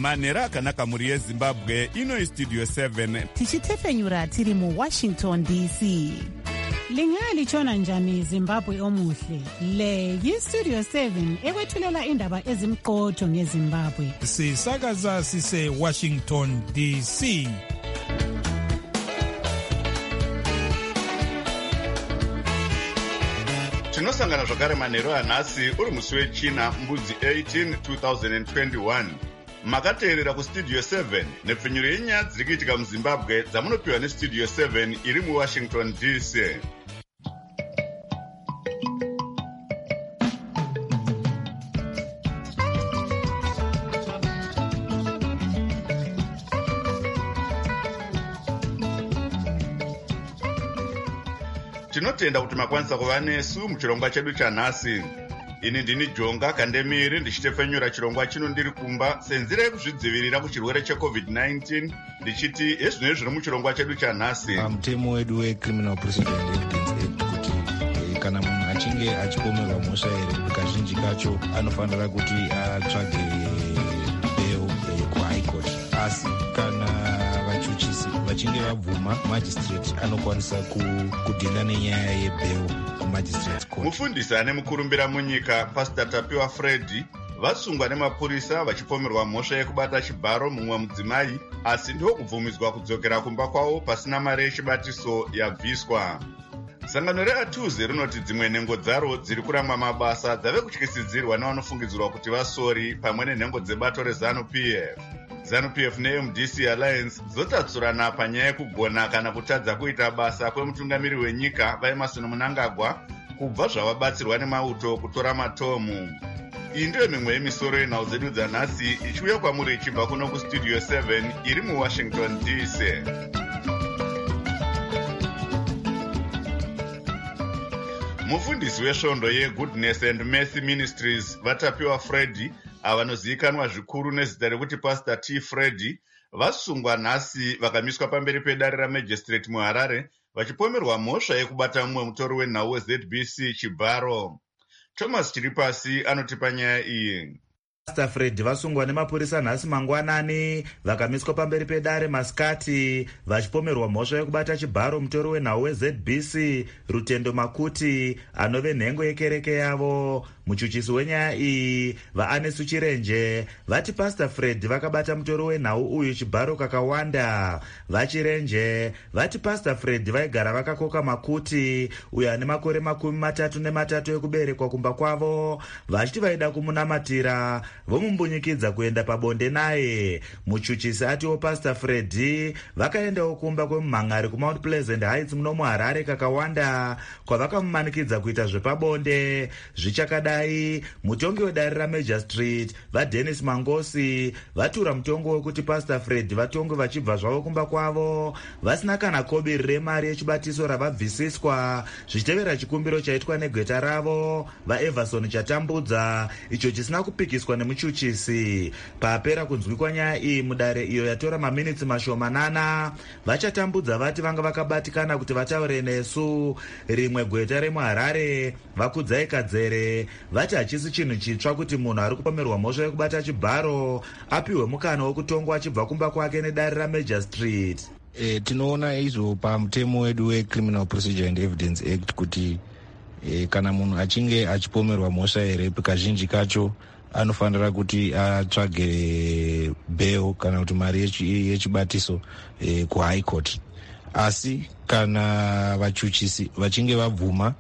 manhero akanaka mhuri yezimbabwe. Ino istudio 7 tichitefenyura tiri muWashington DC. Lingalitshona njani Zimbabwe omuhle? Le yistudio 7 ekwethulela indaba ezimqotho ngeZimbabwe. Sisakaza sise Washington DC. tinosangana zvakare manhero anhasi uri musi wechina mbudzi 18 2021. makateerera kustudio 7 nepfenyuro yenyaya dziri kuitika muzimbabwe dzamunopiwa nestudio 7 iri muwashington DC. tinotenda kuti makwanisa kuva nesu muchirongwa chedu chanhasi. ini ndini Jonga Kandemiri ndichitefenyura chirongwa chino ndiri kumba senzira yekuzvidzivirira kuchirwere cheCovid-19 ndichiti ezvinoi zviri muchirongwa chedu chanhasi. Mutemo wedu weCriminal Procedure Evidence Act kuti kana munhu achinge achipomerwa mhosva here kazhinji kacho anofanira kuti atsvage bail kuHigh Court. Asi kana vachuchisi vachinge vabvuma, magistrate anokwanisa kudhila nenyaya yebail kumagistrate court. Mufundisi ane mukurumbira munyika Pastor Tapiwa Freddy vasungwa nemapurisa vachipomerwa mhosva yekubata chibharo mumwe mudzimai, asi ndokubvumidzwa kudzokera kumba kwavo pasina mari yechibatiso yabviswa. Sangano reAtuze rinoti dzimwe nhengo dzaro dziri kuramwa mabasa dzave kutyisidzirwa nevanofungidzirwa kuti vasori pamwe nenhengo dzebato reZANU-PF. ZANU-PF neMDC Alliance dzotatsurana panyaya yekugona kana kutadza kuita basa kwemutungamiri wenyika vaEmmerson Mnangagwa kubva zvavabatsirwa nemauto kutora matomu. Iyi ndiyo mimwe yemisoro yenhau dzedu dzanhasi ichiuya kwamuri ichibva kuno kustudio 7 iri muWashington DC. Mufundisi wesvondo yeGoodness and Mercy Ministries vaTapiwa Freddy avanozivikanwa zvikuru nezita rekuti Pastor T. Freddy vasungwa nhasi vakamiswa pamberi pedare ramagistrate muHarare vachipomerwa mhosva yekubata mumwe mutori wenhau weZBC chibharo. Thomas Chiripasi anotipa nyaya iyi. Pastor Freddy vasungwa nemapurisa nhasi mangwanani vakamiswa pamberi pedare masikati vachipomerwa mhosva yekubata chibharo mutori wenhau weZBC Rutendo Makuti anove nhengo yekereke yavo. Muchuchisi wenyaya iyi vaAnesu Chirenje vati Pastor Freddy vakabata mutori wenhau uyu chibharo kakawanda. VaChirenje vati Pastor Freddy vaigara vakakoka Makuti uyo ane makore 33 ekuberekwa kumba kwavo, vachiti vaida kumunamatira vomumbunyikidza kuenda pabonde naye. Muchuchisi atiwo Pastor Freddy vakaendawo kumba kwemumhangari kuMount Pleasant Heights muno muHarare kakawanda kwavakamumanikidza kuita zvepabonde. Zvichakadai mutongi wedare raMajor Street vaDennis Mangosi vatura mutongo wekuti Pastor Freddy vatonge vachibva zvavo kumba kwavo vasina kana kobiri remari yechibatiso ravabvisiswa, zvichitevera chikumbiro chaitwa negweta ravo vaEverson Chatambudza icho chisina kupikiswa nemuchuchisi. Papera kunzwikwa nyaya iyi mudare iyo yatora maminitsi mashomanana, vaChatambudza vati vanga vakabatikana kuti vataure nesu. Rimwe gweta remuHarare vaKudzai Kadzere vati hachisi chinhu chitsva kuti munhu ari kupomerwa mhosva yekubata chibharo apiwe mukana wekutongwa achibva kumba kwake nedare raMajor Street. Tinoona izvo pamutemo wedu weCriminal Procedure and Evidence Act kuti kana munhu achinge achipomerwa mhosva here kazhinji kacho anofanira kuti atsvage bail kana kuti mari yechibatiso kuHigh Court. Asi kana vachuchisi vachinge vabvuma,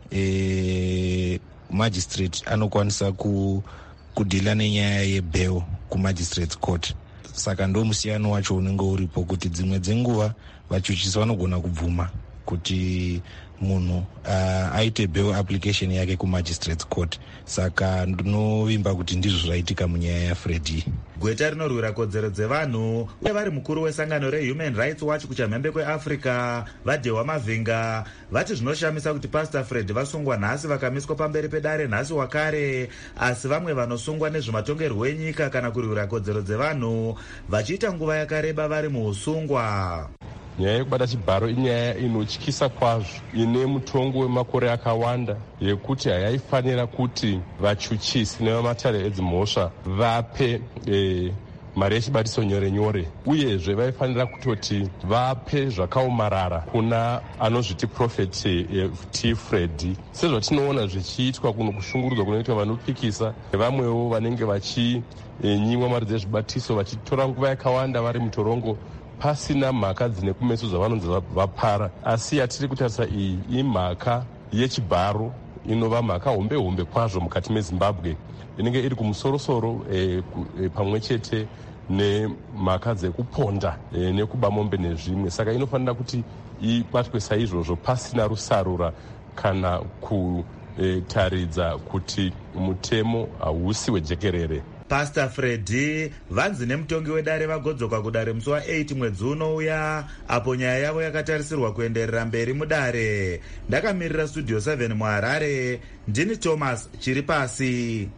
magistrate anokwanisa kudhila nenyaya yebail kumagistrate court. Saka ndo musiyano wacho unenge uripo kuti dzimwe dzenguva vachuchisi vanogona kubvuma kuti munhu aite bail application yake kumagistrate court. Saka ndinovimba kuti ndizvo zvaitika munyaya yaFreddy. Gweta rinorwira kodzero dzevanhu uye vari mukuru wesangano reHuman Rights Watch kuchamhembe kweAfrica vaDehwa Mavhinga vati zvinoshamisa kuti Pastor Freddy vasungwa nhasi vakamiswa pamberi pedare nhasi wakare, asi vamwe vanosungwa nezvematongerwo enyika kana kurwira kodzero dzevanhu vachiita nguva yakareba vari muusungwa. Nyaya yekubata chibharo inyaya inotyisa kwazvo, ine mutongo wemakore akawanda yekuti hayaifanira kuti vachuchisi nevamatare edzimhosva vape mari yechibatiso nyore nyore, uyezve vaifanira kutoti vape zvakaomarara kuna anozviti Prophet T. Fred. Sezvatinoona zvichiitwa kuno kushungurudzwa kunoitwa vanopikisa nevamwewo vanenge vachinyimwa mari dzezvibatiso vachitora nguva yakawanda vari mutorongo pasina mhaka dzine kumeso dzavanonzi vapara. Asi yatiri kutarisa iyi imhaka yechibharo inova mhaka hombe kwazvo mukati meZimbabwe, inenge iri kumusorosoro pamwe chete nemhaka dzekuponda nekuba mombe nezvimwe. Saka inofanira kuti ibatwe saizvozvo pasina rusarura kana kutaridza kuti mutemo hausi wejekerere. Pastor Freddy vanzi nemutongi wedare vagodzoka kudare musi wa8 mwedzi unouya, apo nyaya yavo yakatarisirwa kuenderera mberi mudare. Ndakamirira Studio 7 muHarare, ndini Thomas Chiripasi.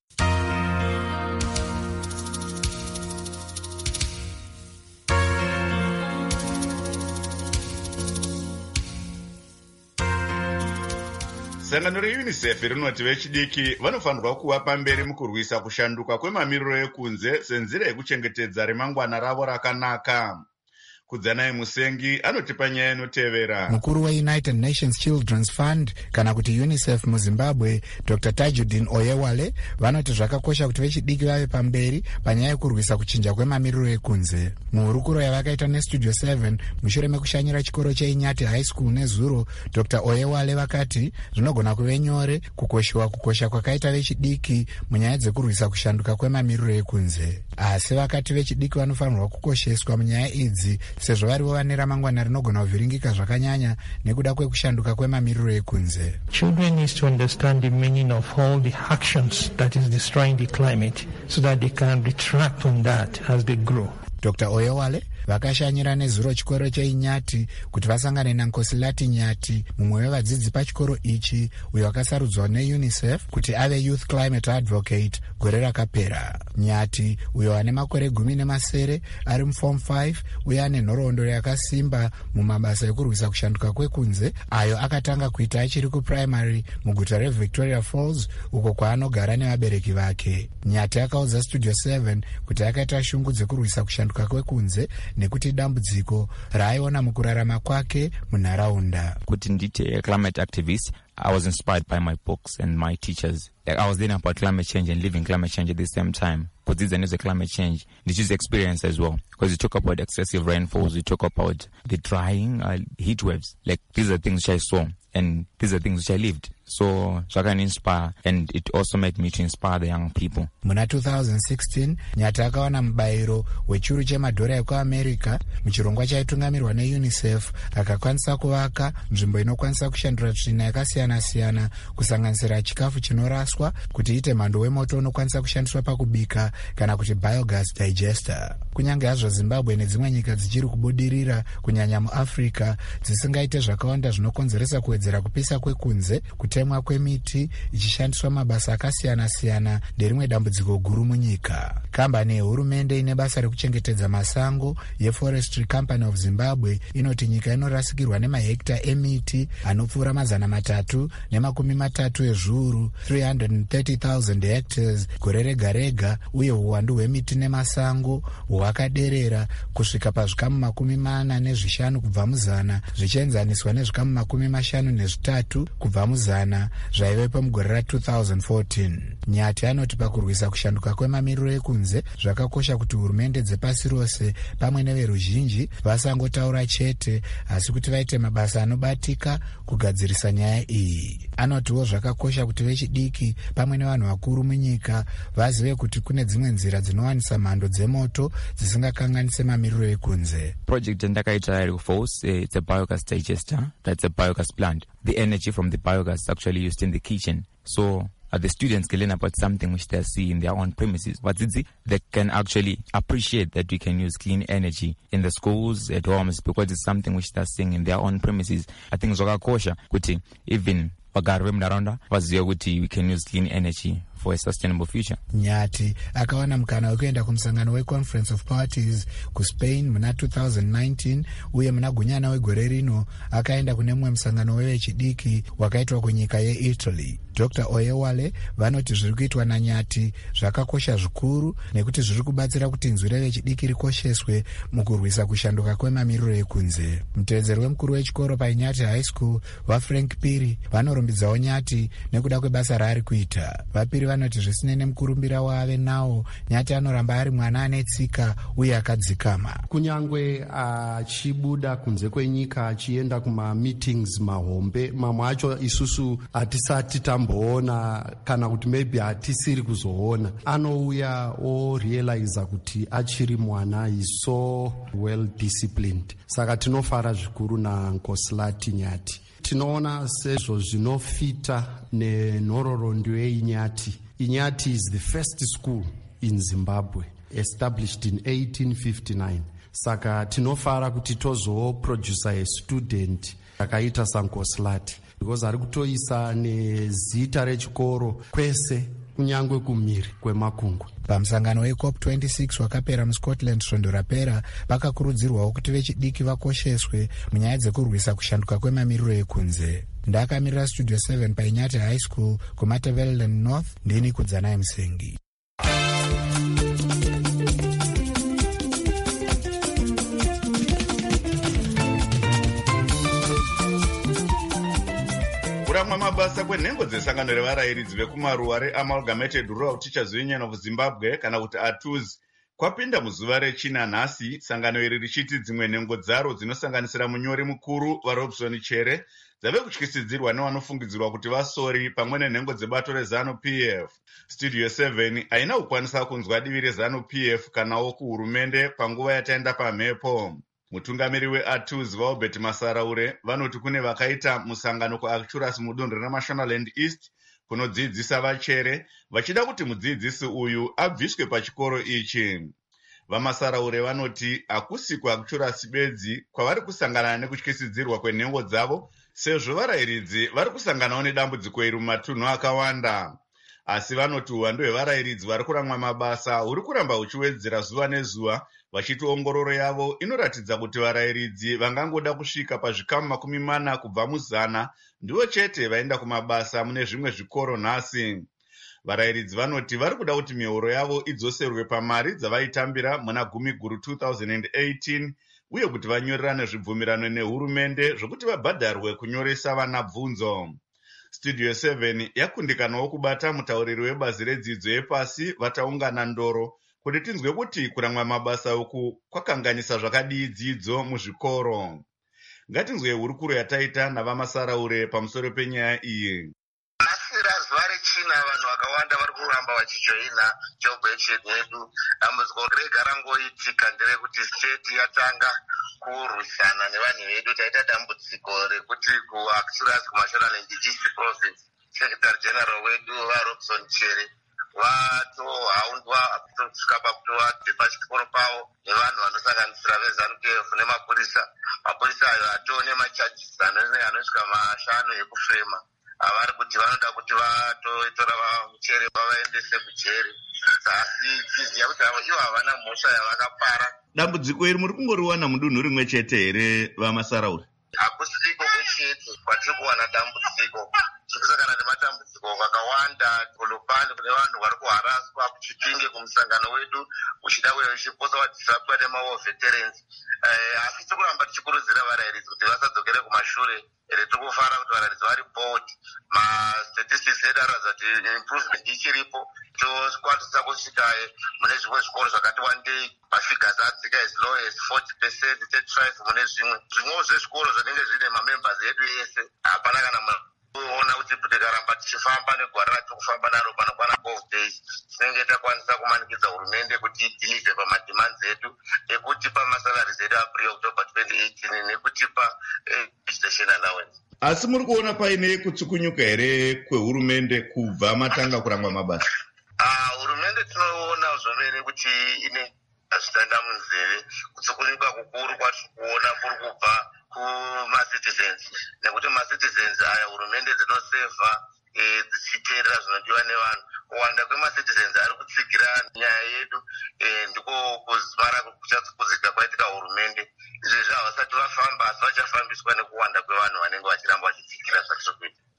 Sangano reUNICEF rinoti vechidiki vanofanirwa kuva pamberi mukurwisa kushanduka kwemamiriro ekunze senzira yekuchengetedza remangwana ravo rakanaka. Kudzanai Musengi anotipa nyaya inotevera. Mukuru weUnited Nations Children's Fund kana kuti UNICEF muZimbabwe, Dr. Tajuddin Oyewale, vanoti zvakakosha kuti vechidiki vave pamberi panyaya yekurwisa kuchinja kwemamiriro ekunze. Muhurukuro yavakaita neStudio 7 mushure mekushanyira chikoro cheInyati High School nezuro, Dr. Oyewale vakati zvinogona kuve nyore kukosha kwakaita vechidiki munyaya dzekurwisa kushanduka kwemamiriro ekunze. Asi vakati vechidiki vanofanirwa kukosheswa munyaya idzi sezvo varivo vane ramangwana rinogona kuvhiringika zvakanyanya nekuda kwekushanduka kwemamiriro ekunze. Children need to understand the meaning of all the actions that is destroying the climate so that they can retract on that as they grow. Dr. Oyewale vakashanyira nezuro chikoro cheInyati kuti vasangane naNkosilati Nyati, mumwe wevadzidzi pachikoro ichi uyo akasarudzwa neUNICEF kuti ave Youth Climate Advocate gore rakapera. Nyati uyo ane makore 17 ari muForm 5 uye ane nhoroondo yakasimba mumabasa ekurwisa kushanduka kwekunze ayo akatanga kuita achiri kuprimary muguta reVictoria Falls uko kwaanogara nevabereki vake. Nyati akaudza Studio 7 kuti akaita shungu dzekurwisa kushanduka kwekunze nekuti dambudziko raaiona mukurarama kwake munharaunda. Kuti ndite climate activist, I was inspired by my books and my teachers. Like I was learning about climate change and living climate change at the same time. But this is a climate change. This is experience as well. Because you talk about excessive rainfalls, you talk about the drying, heat waves. Like these are things which I saw and these are things which I lived. So I can inspire, and it also made me to inspire the young people. Muna 2016, Nyati akawana mubairo wechuru chemadhora ekuAmerica muchirongwa chaitungamirwa neUNICEF, akakwanisa kuvaka nzvimbo inokwanisa kushandura tsvina yakasiyana-siyana kusanganisira chikafu chinoraswa kuti ite mhando wemoto unokwanisa kushandiswa pakubika kana kuti biogas digester. Kunyange hazvo Zimbabwe nedzimwe nyika dzichiri kubudirira kunyanya muAfrica dzisingaite zvakawanda zvinokonzeresa kuwedzera kupisa kwekunze, kutemwa kwemiti ichishandiswa mabasa akasiyana-siyana nderimwe dambudziko guru munyika. Kambani yehurumende ine basa rekuchengetedza masango yeForestry Company of Zimbabwe inoti nyika inorasikirwa nemahekta emiti anopfuura 330 ezviuru 330,000 hectares gore rega rega, uye uwandu hwemiti nemasango hwakaderera kusvika pazvikamu 45 kubva muzana zvichienzaniswa nezvikamu 53 kubva muzana zvaivepo mugore ra2014. Nyati anoti pakurwisa kushanduka kwemamiriro ekunze zvakakosha kuti hurumende dzepasi rose pamwe neveruzhinji vasangotaura chete asi kuti vaite mabasa anobatika kugadzirisa nyaya iyi. Anotiwo zvakakosha kuti vechidiki pamwe nevanhu vakuru munyika vazive kuti kune dzimwe nzira dzinowanisa mhando dzemoto dzisingakanganise mamiriro ekunze. Project ndakaita iri kuFalls, it's a biogas digester, that's a biogas plant. The energy from the biogas is actually used in the kitchen. So the students can learn about something which they see in their own premises. But they can actually appreciate that we can use clean energy in the schools, at homes, because it's something which they're seeing in their own premises. I think zvakakosha kuti even vagari vemunharaunda vazive kuti we can use clean energy for a sustainable future. Nyati akawana mukana wekuenda kumusangano weConference of Parties kuSpain muna 2019 uye muna gunyana wegore rino akaenda kune mumwe musangano wevechidiki wakaitwa kunyika yeItaly. Dr. Oyewale vanoti zviri kuitwa naNyati zvakakosha zvikuru nekuti zviri kubatsira kuti inzwi revechidiki rikosheswe mukurwisa kushanduka kwemamiriro ekunze. Mutevedzeri wemukuru wechikoro paInyati High School vaFrank Piri vanorumbidzawo Nyati nekuda kwebasa raari kuita. VaPiri vanoti zvisinei nemukurumbira waave nawo, Nyati anoramba ari mwana ane tsika uye akadzikama. Kunyangwe achibuda kunze kwenyika achienda kuma-meetings mahombe, mamwe acho isusu hatisati tamboona kana kuti maybe hatisiri kuzoona, anouya orealize kuti achiri mwana is so well disciplined. Saka tinofara zvikuru naNkosilati Nyati. Tinoona sezvo zvinofita nenhororondo yeInyati. Inyati is the first school in Zimbabwe, established in 1859. Saka tinofara kuti tozoproducer a student akaita saNkosilati, because ari kutoisa nezita rechikoro kwese kunyangwe kumhiri kwemakungwa. Pamusangano weCOP26 wakapera muScotland svondo rapera, vakakurudzirwawo kuti vechidiki vakosheswe munyaya dzekurwisa kushanduka kwemamiriro ekunze. Ndakamirira Studio 7 paInyati High School kuMatabeleland North, ndini Kudzanai Musengi. kuramwa mabasa kwenhengo dzesangano revarayiridzi vekumaruwa reAmalgamated Rural Teachers Union of Zimbabwe kana kuti ATUZ kwapinda muzuva rechina nhasi, sangano iri richiti dzimwe nhengo dzaro dzinosanganisira munyori mukuru vaRobson Chere dzave kutyisidzirwa nevanofungidzirwa kuti vasori pamwe nenhengo dzebato reZANU-PF. Studio 7 haina kukwanisa kunzwa divi reZANU-PF kanawo kuhurumende panguva yataenda pamhepo. Mutungamiri weATUZ vaObert Masaraure vanoti kune vakaita musangano kuActurus mudunhu reMashonaland East kunodzidzisa vachere vachida kuti mudzidzisi uyu abviswe pachikoro ichi. VaMasaraure vanoti hakusi kuActurus bedzi kwavari kusangana nekutyisidzirwa kwenhengo dzavo, sezvo varayiridzi vari kusanganawo nedambudziko iri mumatunhu akawanda. Asi vanoti uwandu hwevarayiridzi vari kuramwa mabasa huri kuramba huchiwedzera zuva nezuva, vachiti ongororo yavo inoratidza kuti varayiridzi vangangoda kusvika pazvikamu 40 kubva muzana ndivo chete vaenda kumabasa mune zvimwe zvikoro nhasi. Varayiridzi vanoti vari kuda kuti mihoro yavo idzoserwe pamari dzavaitambira muna Gumiguru 2018 uye kuti vanyorerane zvibvumirano nehurumende zvokuti vabhadharwe kunyoresa vana bvunzo. Studio 7 yakundikanawo kubata mutauriri webazi redzidzo yepasi vataungana Ndoro kuti tinzwe kuti kuramwa mabasa uku kwakanganisa zvakadii dzidzo muzvikoro. Ngatinzwe hurukuro yataita navaMasaraure pamusoro penyaya iyi. Nasira zuva rechina vanhu vakawanda vari kuramba vachijoina job action yedu. Dambudziko rega rangoitika nderekuti state yatanga kurwisana nevanhu vedu. Taita dambudziko rekuti kuActurus kuMashonaland East Province Secretary General wedu vaRobson Chere vatohaundwa kusvika pakutovabve pachikoro pavo nevanhu vanosanganisira veZANU-PF nemapurisa. Mapurisa ayo atoo nemachajisi anosvika 5 ekufema. Avari kuti vanoda kuti vatotora Chere vavaendese kujeri. Asi tiziva kuti ivo havana mhosva yavakapara. Dambudziko iri muri kungoriwana mudunhu rimwe chete here vaMasaraure? Hakusiko kwechete kwatiri kuwana dambudziko. Tikusangana nematambudziko akawanda kulupani kune vanhu vari kuharaswa kuchipinge kumusangano wedu uchida uchiposa vadisabwa nemawo veterans. Asi tikuramba tichikurudzira varayiridzi kuti vasadzokere kumashure. Tiri kufara kuti varayiridzi vari board. Ma-statistics edu aratidza kuti improvement ichiripo. Tokwanisa kusvika mune zvimwe zvikoro zvakati wandei mafigures adzika as low as 40%, 35 mune zvimwewo zvezvikoro zvinenge zvine mamembers edu ese. Hapana kana kuona kuti tikaramba tichifamba negwara ratiri kufamba naro panokwana 12 days tinenge takwanisa kumanikidza hurumende kuti idhilivhe pamademands edu ekutipa masalaries edu April October 2018 nekutipa education allowance. Asi muri kuona paine kutsukunyuka here kwehurumende kubva matanga kurangwa mabasa? Hurumende tinoona zvomene kuti ine zvitanda munzeve. Kutsukunyuka kukuru kwatiri kuona kuri kubva kuma-citizens, nekuti ma-citizens aya hurumende dzinosevha dzichiteerera zvinodiwa nevanhu. Kuwanda kwema-citizens ari kutsigira nyaya yedu ndiko kuzimara kuchatsukuzika kwaitika hurumende. Izvezvi havasati vafamba asi vachafambiswa nekuwanda kwevanhu vanenge vachiramba vachitsigira zvatiri kuita.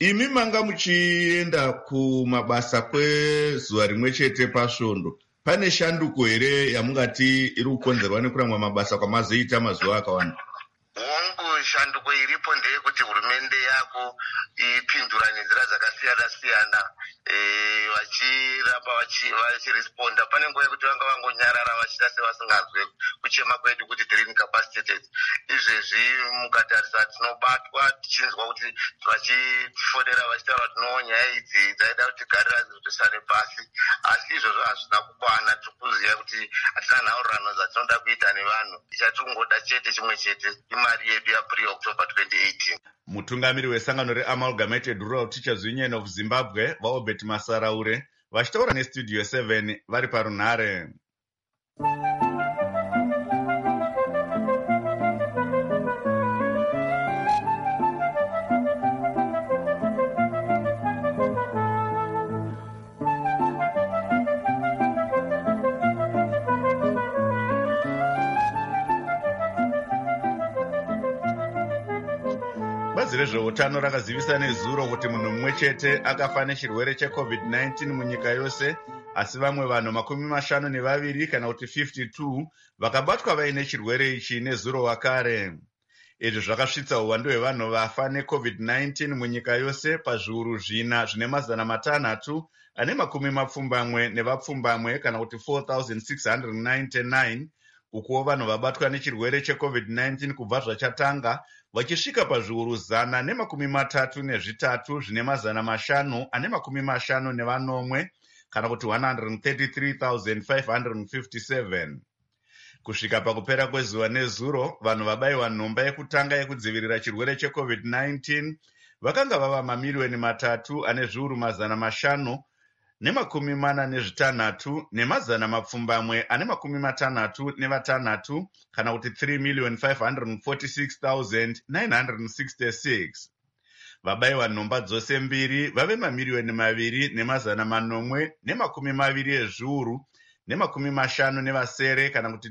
imi manga muchienda kumabasa kwezuva rimwe chete pasvondo, pane shanduko here yamungati iri kukonzerwa nekuramwa mabasa kwamazoita mazuva akawanda? Hongu shanduko iripo ndeyekuti hurumende yako ipindura nenzira dzakasiyana-siyana, vachiramba vachiresponda. Pane nguva yekuti vanga vangonyarara vachita sevasingazwe kuchema kwedu kuti tiri incapacitated. Izvezvi mukatarisa tinobatwa tichinzwa kuti vachitifodera vachitaura kuti nyaya idzi dzaida kuti tigarira zirutisane pasi, asi izvozvo hazvina kukwana. Tiri kuziva kuti hatina nhaurano dzatinoda kuita nevanhu, ichatingoda chete chimwe chete, imari yedu yaPre-October 2018. Mutungamiri wesangano reAmalgamated Rural Teachers Union of Zimbabwe vaObert Masaraure vachitaura neStudio 7 vari parunhare. Bazi rezveutano rakazivisa nezuro kuti munhu mumwe chete akafa nechirwere cheCovid-19 munyika yose, asi vamwe vanhu 52 kana kuti 52 vakabatwa vaine chirwere ichi nezuro wakare. Izvi zvakasvitsa uwandu hwevanhu vafa neCovid-19 munyika yose pazviuru 4 zvine 600 ane 20 nevapfumbamwe kana kuti 4,699, ukuwo vanhu vabatwa nechirwere cheCovid-19 kubva zvachatanga vachisvika pazviuru 133 zvine 550 kana kuti 133,557. Kusvika pakupera kwezuva nezuro, vanhu vabayiwa nhomba yekutanga yekudzivirira chirwere cheCovid-19 vakanga vava 3,3 ane zviuru 546 nemazana ane 66 kana kuti 3,546,966. Vabayiwa nhomba dzose mbiri vave 2,820,000 ezviuru ne50 kana kuti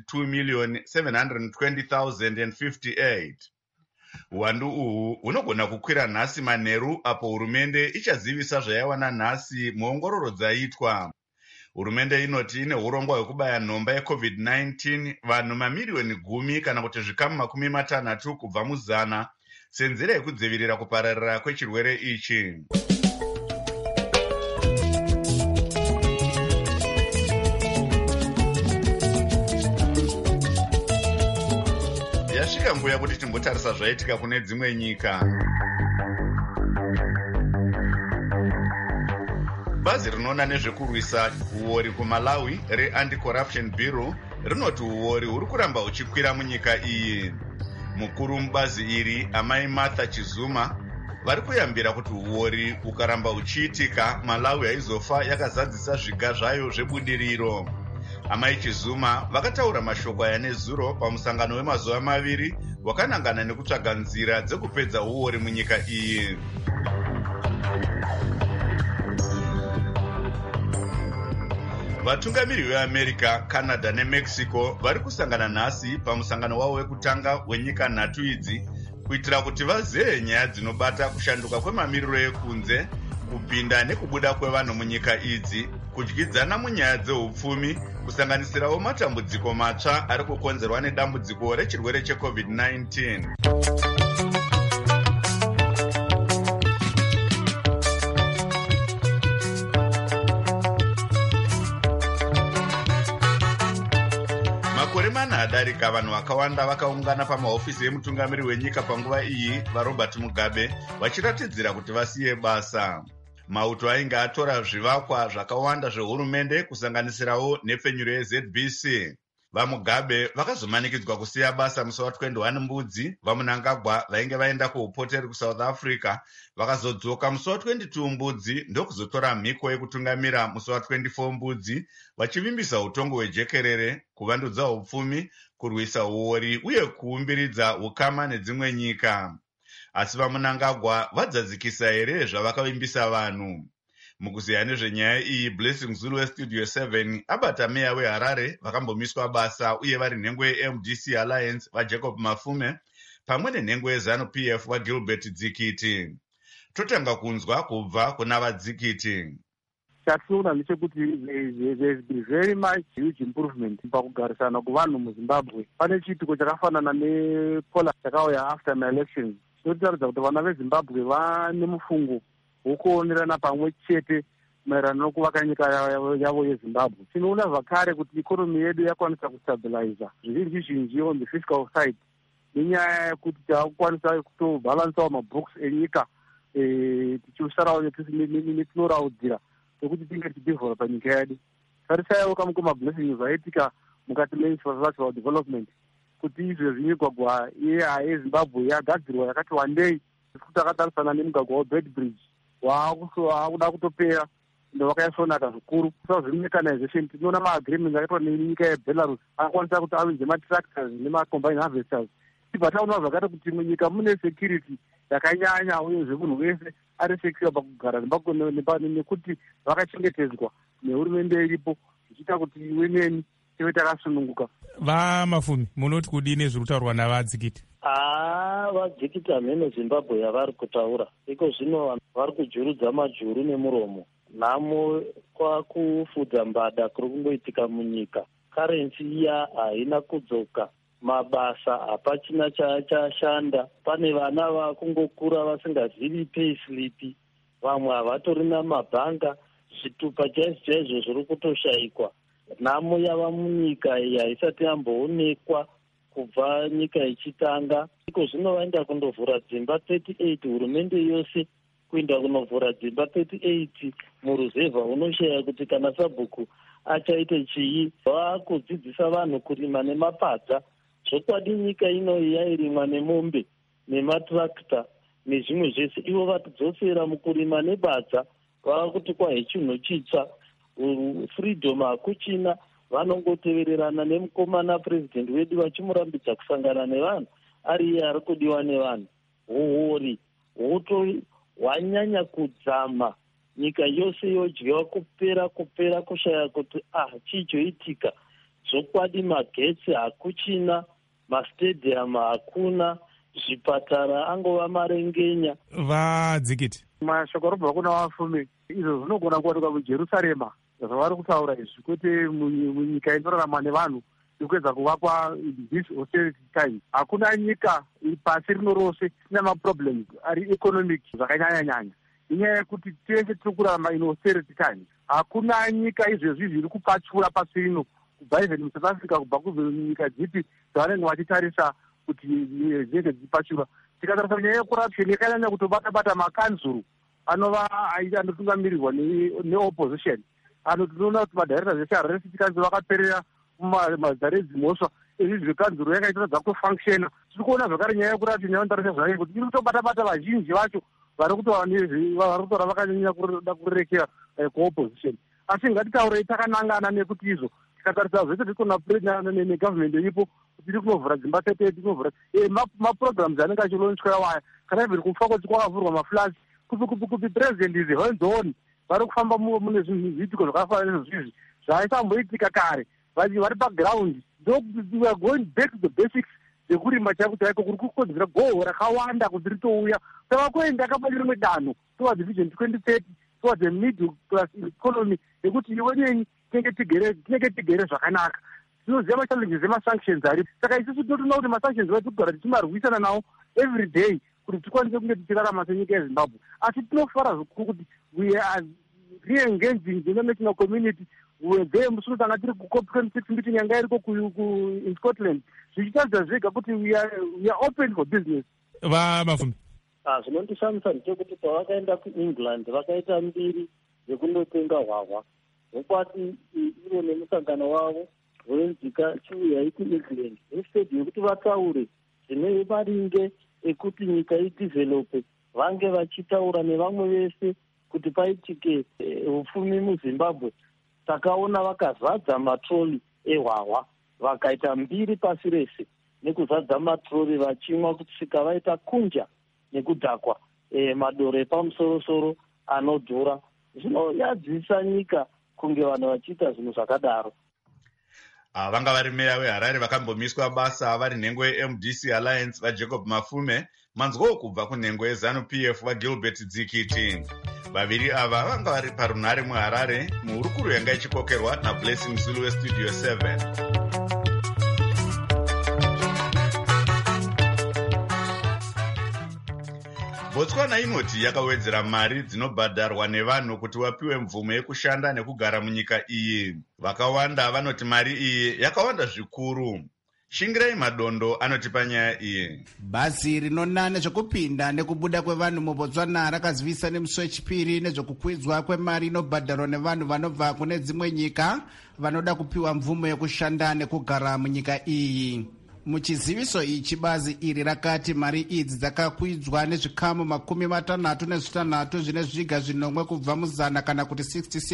2,720,058. Uwandu uhu hunogona kukwira nhasi manheru apo hurumende ichazivisa zvayawana nhasi muongororo dzaitwa. Hurumende inoti ine urongwa hwekubaya nhomba yeCovid-19 vanhu 10,000,000 kana kuti zvikamu 60 kubva muzana senzira yekudzivirira kupararira kwechirwere ichi. Yasvika nguva kuti timbotarisa zvaitika kune dzimwe nyika. Bazi rinoona nezvekurwisa uori kuMalawi reAnti-Corruption Bureau rinoti uori huri kuramba huchikwira munyika iyi. Mukuru mubazi iri, Amai Martha Chizuma, vari kuyambira kuti uori ukaramba huchiitika, Malawi haizofa yakazadzisa zviga zvayo zvebudiriro. Amai Chizuma vakataura mashoko aya nezuro pamusangano wemazuva 2 wakanangana nekutsvaga nzira dzekupedza uori munyika iyi. Vatungamiri veAmerica, Canada neMexico vari kusangana nhasi pamusangano wavo wekutanga wenyika 3 idzi kuitira kuti vazive nyaya dzinobata kushanduka kwemamiriro ekunze, kupinda nekubuda kwevanhu munyika idzi, kudyidzana munyaya dzeupfumi, kusanganisirawo matambudziko matsva ari kukonzerwa nedambudziko rechirwere cheCovid-19. Makore 4 adarika, vanhu vakawanda vakaungana pamahofisi emutungamiri wenyika panguva iyi, vaRobert Mugabe, vachiratidzira kuti vasiye basa. Mauto ainge atora zvivakwa zvakawanda zvehurumende kusanganisirawo nepfenyuro yeZBC. VaMugabe vakazomanikidzwa kusiya basa musi wa21 Mbudzi. VaMnangagwa vainge vaenda kuupoteri kuSouth Africa vakazodzoka musi wa22 Mbudzi ndokuzotora mhiko yekutungamira musi wa24 Mbudzi, vachivimbisa utongo hwejekerere, kuvandudza upfumi, kurwisa uori uye kuumbiridza ukama nedzimwe nyika. Asi vaMnangagwa vadzadzikisa here zvavakavimbisa vanhu. Mukuziya nezvenyaya iyi, Blessing Zulu weStudio 7 abata meya weHarare vakambomiswa basa uye vari nhengo yeMDC Alliance vaJacob Mafume pamwe nenhengo yeZanu PF vaGilbert Dzikiti. totanga kunzwa kubva kuna vadzikiti. Chatinoona ndechekuti there's been very much huge improvement pakugarisana kuvanhu muZimbabwe. Pane chiitiko chakafanana nepola chakauya after my elections. Chinotaridza kuti vana veZimbabwe vane mufungo wokuonerana pamwe chete maererano nokuvaka nyika yavo yeZimbabwe. Tinoona zvakare kuti ikonomi yedu yakwanisa kustabiliza zvizhinji zhinji on the fiscal side nenyaya yekuti takukwanisa kutobalansawo mabooks enyika tichiusarawo netinoraudzira kuti tinge tichidevelopa nyika yedu. Tarisaiwo kamwe kemablessings aitika mukati meinfrastructural development kuti izvezvi migwagwa yeZimbabwe yagadzirwa yakati wandei kuti akatarisana nemugwagwa webed bridge waakuda kutopera ndo vakaisonaka zvikuru. Mechanization tinoona maagreements akaitwa nenyika yeBelarus akakwanisa kuti avinze matractors nemacombine harvesters. Tibva taona zvakare kuti munyika mune security yakanyanya uyezve munhu wese ari secure pakugara nekuti vakachengetedzwa nehurumende iripo zvichiita kuti iweneni tive takasununguka. Mafumi, munoti kudini zviri kutaurwa navadzikiti? Vadzikiti hamene Zimbabwe yavari kutaura iko zvino vari kujurudza majuru nemuromo. Nhamo kwakufudza mbada kuri kungoitika munyika. Karensi iya haina kudzoka, mabasa hapachina chashanda. Pane vana vakungokura vasingazivi payslip, vamwe havatorina mabhanga, zvitupa chaizvo zviri kutoshayikwa. Nhamo yava munyika iyi haisati yamboonekwa kubva nyika ichitanga. Iko zvino vaenda kundovhura dzimba 38 hurumende yose kuenda kunovhura dzimba 38 muruzevha unoshaya kuti kana Sabhuku achaite chii. Vakudzidzisa vanhu kurima nemapadza. Zvokwadi nyika inoyi yairimwa nemombe nematrakta nezvimwe zvese. Ivo vatidzosera mukurima nebadza vava kuti kwahe chinhu chitsva. Freedom hakuchina, vanongotevererana nemukomana president wedu vachimurambidza kusangana nevanhu ari iye ari kudiwa nevanhu. Huhori hwanyanya kudzama, nyika yose yodyiwa kupera kushaya kuti chijoitika. Zvokwadi magetsi hakuchina, mastadium hakuna, zvipatara angova marengenya. Vadzikiti, mashoko arobva kuna Vafumi izvo zvinogona kuwanikwa muJerusarema zvavari kutaura izvi kwete munyika inorarama nevanhu ikuedza kuvakwa this austerity time. Hakuna nyika pasi rino rose ina maproblems ari economic zvakanyanya-nyanya. Inyaya yekuti tese tiri kurarama in austerity time. Hakuna nyika izvezvi zviri kupachura pasi rino kubva even muSouth Africa kubva kunyika dzipi dzavanenge vachitarisa kuti dzinenge dzichipachura. Tikatarisa nyaya yecorruption yakanyanya kutobata-bata makanzuru anova anotungamirirwa neopposition. Tinoona kuti madirectors ese arrest kanzi vakaperera mazare edzimhosva. Izvi zvekanzuro yakaita kutofunctiona. Tiri kuona zvakare nyaya yecorruption yavanotarisa zvake kuti iri kutobata-bata vazhinji vacho vari kutora vakanyanya kuda kurekera kuopposition. Asi ngatitaurei takanangana nekuti izvo tikatarisa zvese tiri kuona negovernment iripo kuti iri kunovhura dzimba 38 tinovhura maprograms anenge achilonchwa waya kana ibviri kufa kuti kwakavhurwa maflats kupi president is hands on. Vari kufamba mune zviitiko zvakafanana nezvizvi zvaisamboitika kare vari paground. We are going back to the basics zekurima chaiko chaiko kuri kukodzera goho rakawanda kuti ritouya. Tava kuenda akabati rimwe danho towards vision 2030 towards a middle class economy yekuti iweneni tinenge tigere zvakanaka. Tinoziva machallenges emasanctions aripo. Saka isusu tinotoona kuti masanctions vari kugara tichimarwisana nawo every day kuti tikwanise kunge tichirarama senyika yeZimbabwe. Asi tinofara zvikuru kuti we are re-engaging the international community. There musunotanga tiri kuCOP26 meeting yanga iriko in Scotland. Zvichitaridza zvega kuti we are open for business. Mafumi, zvinondishamisa ndechekuti pavakaenda kuEngland vakaita mbiri dzekundotenga hwahwa. Vokwati ivo nemusangano wavo wenzika chiuyai kuEngland instead yekuti vataure zvine maringe ekuti nyika idevelope, vange vachitaura nevamwe vese kuti paitike upfumi muZimbabwe. Takaona vakazadza matroli ehwahwa, vakaita mbiri pasi rese nekuzadza matroli vachimwa kusvika vaita kunja nekudhakwa madoro epamusoro-soro anodhura. Zvinoyadzisa nyika kunge vanhu vachiita zvinhu zvakadaro. vanga vari meya weHarare vakambomiswa basa vari nhengo yeMDC Alliance vaJacob Mafume, manzwawo kubva kunhengo yeZanu PF vaGilbert Dzikiti. Vaviri ava vanga vari parunhare muHarare muhurukuro yanga ichikokerwa naBlessing Zulu weStudio 7. Botswana inoti yakawedzera mari dzinobhadharwa nevanhu kuti vapiwe mvumo yekushanda nekugara munyika iyi. Vakawanda vanoti mari iyi yakawanda zvikuru. Shingirai Madondo anotipa nyaya iyi. Bhazi rinona nezvekupinda nekubuda kwevanhu muBotswana rakazivisa nemusi wechipiri nezvekukwidzwa kwemari inobhadharwa nevanhu vanobva kune dzimwe nyika vanoda kupiwa mvumo yekushanda nekugara munyika iyi. Muchiziviso ichi bazi iri rakati mari idzi dzakakwidzwa nezvikamu 56 zvine zviga zvinomwe kubva muzana kana kuti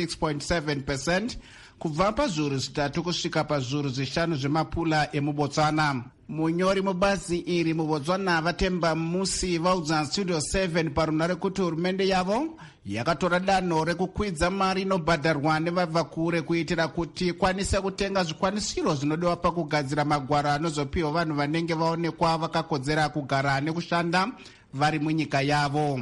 66.7% kubva pazviuru 3 kusvika pazviuru 5 zvemapula emuBotswana. Munyori mubazi iri muBotswana vatemba musi vaudza Studio 7 parunhare kuti hurumende yavo yakatora danho rekukwidza mari inobhadharwa nevabva kure kuitira kuti kwanise kutenga zvikwanisiro zvinodiwa pakugadzira magwaro anozopiwa vanhu vanenge vaonekwa vakakodzera kugara nekushanda vari munyika yavo.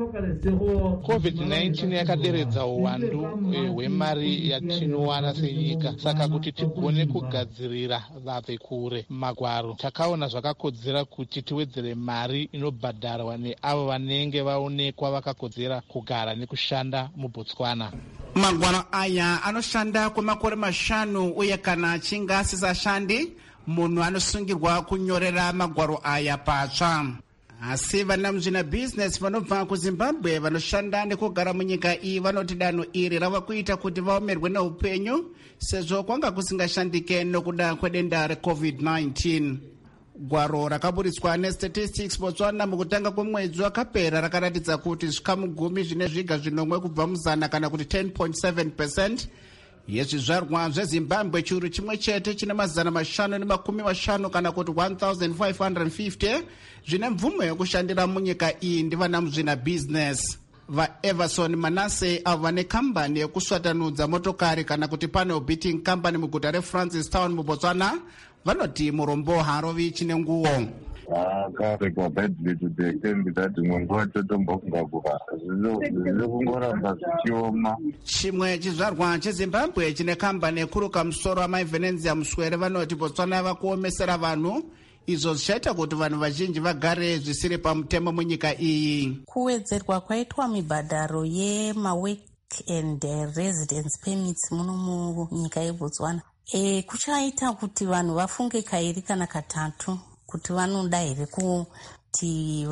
COVID-19 yakaderedza uwandu hwemari yatinowana senyika, saka kuti tigone kugadzirira vabve kure magwaro takaona zvakakodzera kuti tiwedzere mari inobhadharwa neavo vanenge vaonekwa vakakodzera kugara nekushanda muBotswana. Magwaro aya anoshanda kwemakore 5 uye kana achinge asisashandi munhu anosungirwa kunyorera magwaro aya patsva. Asi vana muzvina business vanobva kuZimbabwe vanoshanda nekugara munyika iyi vanoti danho iri rava kuita kuti vaomerwe neupenyu sezvo kwanga kusingashandike nokuda kwedenda reCovid-19. Gwaro rakaburitswa neStatistics Botswana mukutanga kwemwedzi wakapera rakaratidza kuti zvikamu 10 zvine zviga zvinomwe kubva muzana kana kuti 10.7% yezvizvarwa zveZimbabwe chiuru chimwe chete chine 550 kana kuti 1550 zvine mvumo yekushandira munyika iyi ndivana muzvina business. VaEverson Manase avo vane kambani yekuswatanudza motokari kana kuti panel beating company muguta reFrancistown muBotswana vanoti murombo harovi chine nguo. Akarekwa badly to the extent that munhu wacho tombofunga kuva zviri kungoramba zvichioma. Chimwe chizvarwa cheZimbabwe chine kambani yekuruka musoro wamaivhenenzia muswere vanoti Botswana yava kuomesera vanhu, izvo zvichaita kuti vanhu vazhinji vagare zvisiri pamutemo munyika iyi. Kuwedzerwa kwaitwa mibhadharo yemawork and residence permits muno munyika yeBotswana kuchaita kuti vanhu vafunge kairi kana katatu kuti vanoda here kuti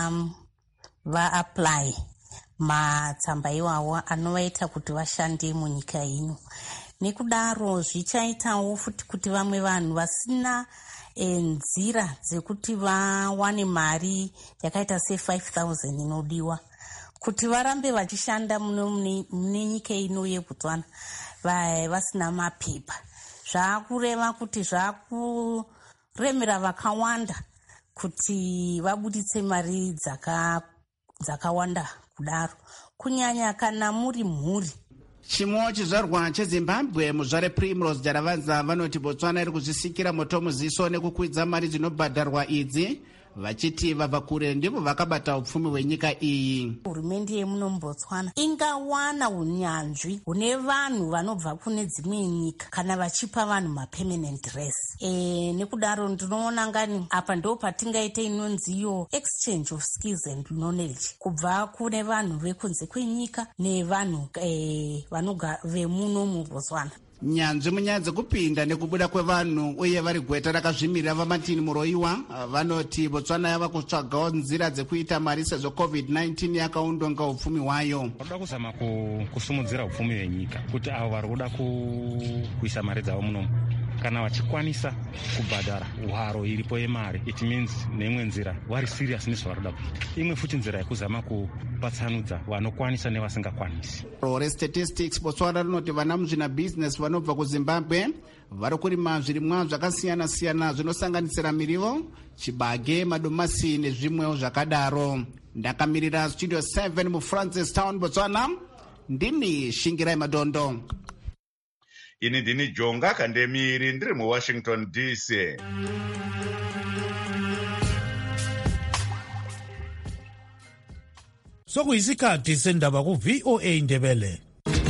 va-apply matsamba iwawo anovaita kuti vashande munyika ino. Nekudaro zvichaitawo futi kuti vamwe vanhu vasina nzira dzekuti vawane mari yakaita se5,000 inodiwa kuti varambe vachishanda mune nyika ino yeBotswana vasina mapepa. Zvakureva kuti zvakuremera vakawanda kuti vabuditse mari dzakawanda kudaro, kunyanya kana muri mhuri. Chimwe chizvarwa cheZimbabwe muzvare Primrose Jaravanza vanoti Botswana iri kuzvisikira moto muziso nekukwidza mari dzinobhadharwa idzi, vachiti vabva kure ndivyo vakabata upfumi hwenyika iyi. Hurumende yemuno muBotswana ingawana unyanzvi hune vanhu vanobva kune dzimwe nyika kana vachipa vanhu mapermanent res. Nekudaro ndinoona ngani apa ndo patingaite inonziyo exchange of skills and knowledge kubva kune vanhu vekunze kwenyika nevanhu vemuno muBotswana. Nyanzvi munyaya dzekupinda nekubuda kwevanhu uye vari gweta rakazvimirira vaMartin Muroiwa vanoti Botswana yava kutsvagawo nzira dzekuita mari sezvo COVID-19 yakaundonga upfumi hwayo. Vanoda kuzama kusumudzira upfumi hwenyika kuti avo vari kuda kuisa mari dzavo munomu kana vachikwanisa kubhadhara hwaro iripo yemari, it means neimwe nzira vari serious nezvavari kuda kuita. Imwe futi nzira yekuzama kupatsanudza vanokwanisa nevasingakwanisi. ReStatistics Botswana rinoti vana muzvina business vanobva kuZimbabwe vari kurima zvirimwa zvakasiyana-siyana zvinosanganisira mirivo, chibage, madomasi nezvimwewo zvakadaro. Ndakamirira Studio 7 muFrancistown Botswana, ndini Shingirai Madondo. ini ndini Jonga Kandemiri ndiri muWashington DC. Sokuyisikhathi sendaba ku VOA Indebele.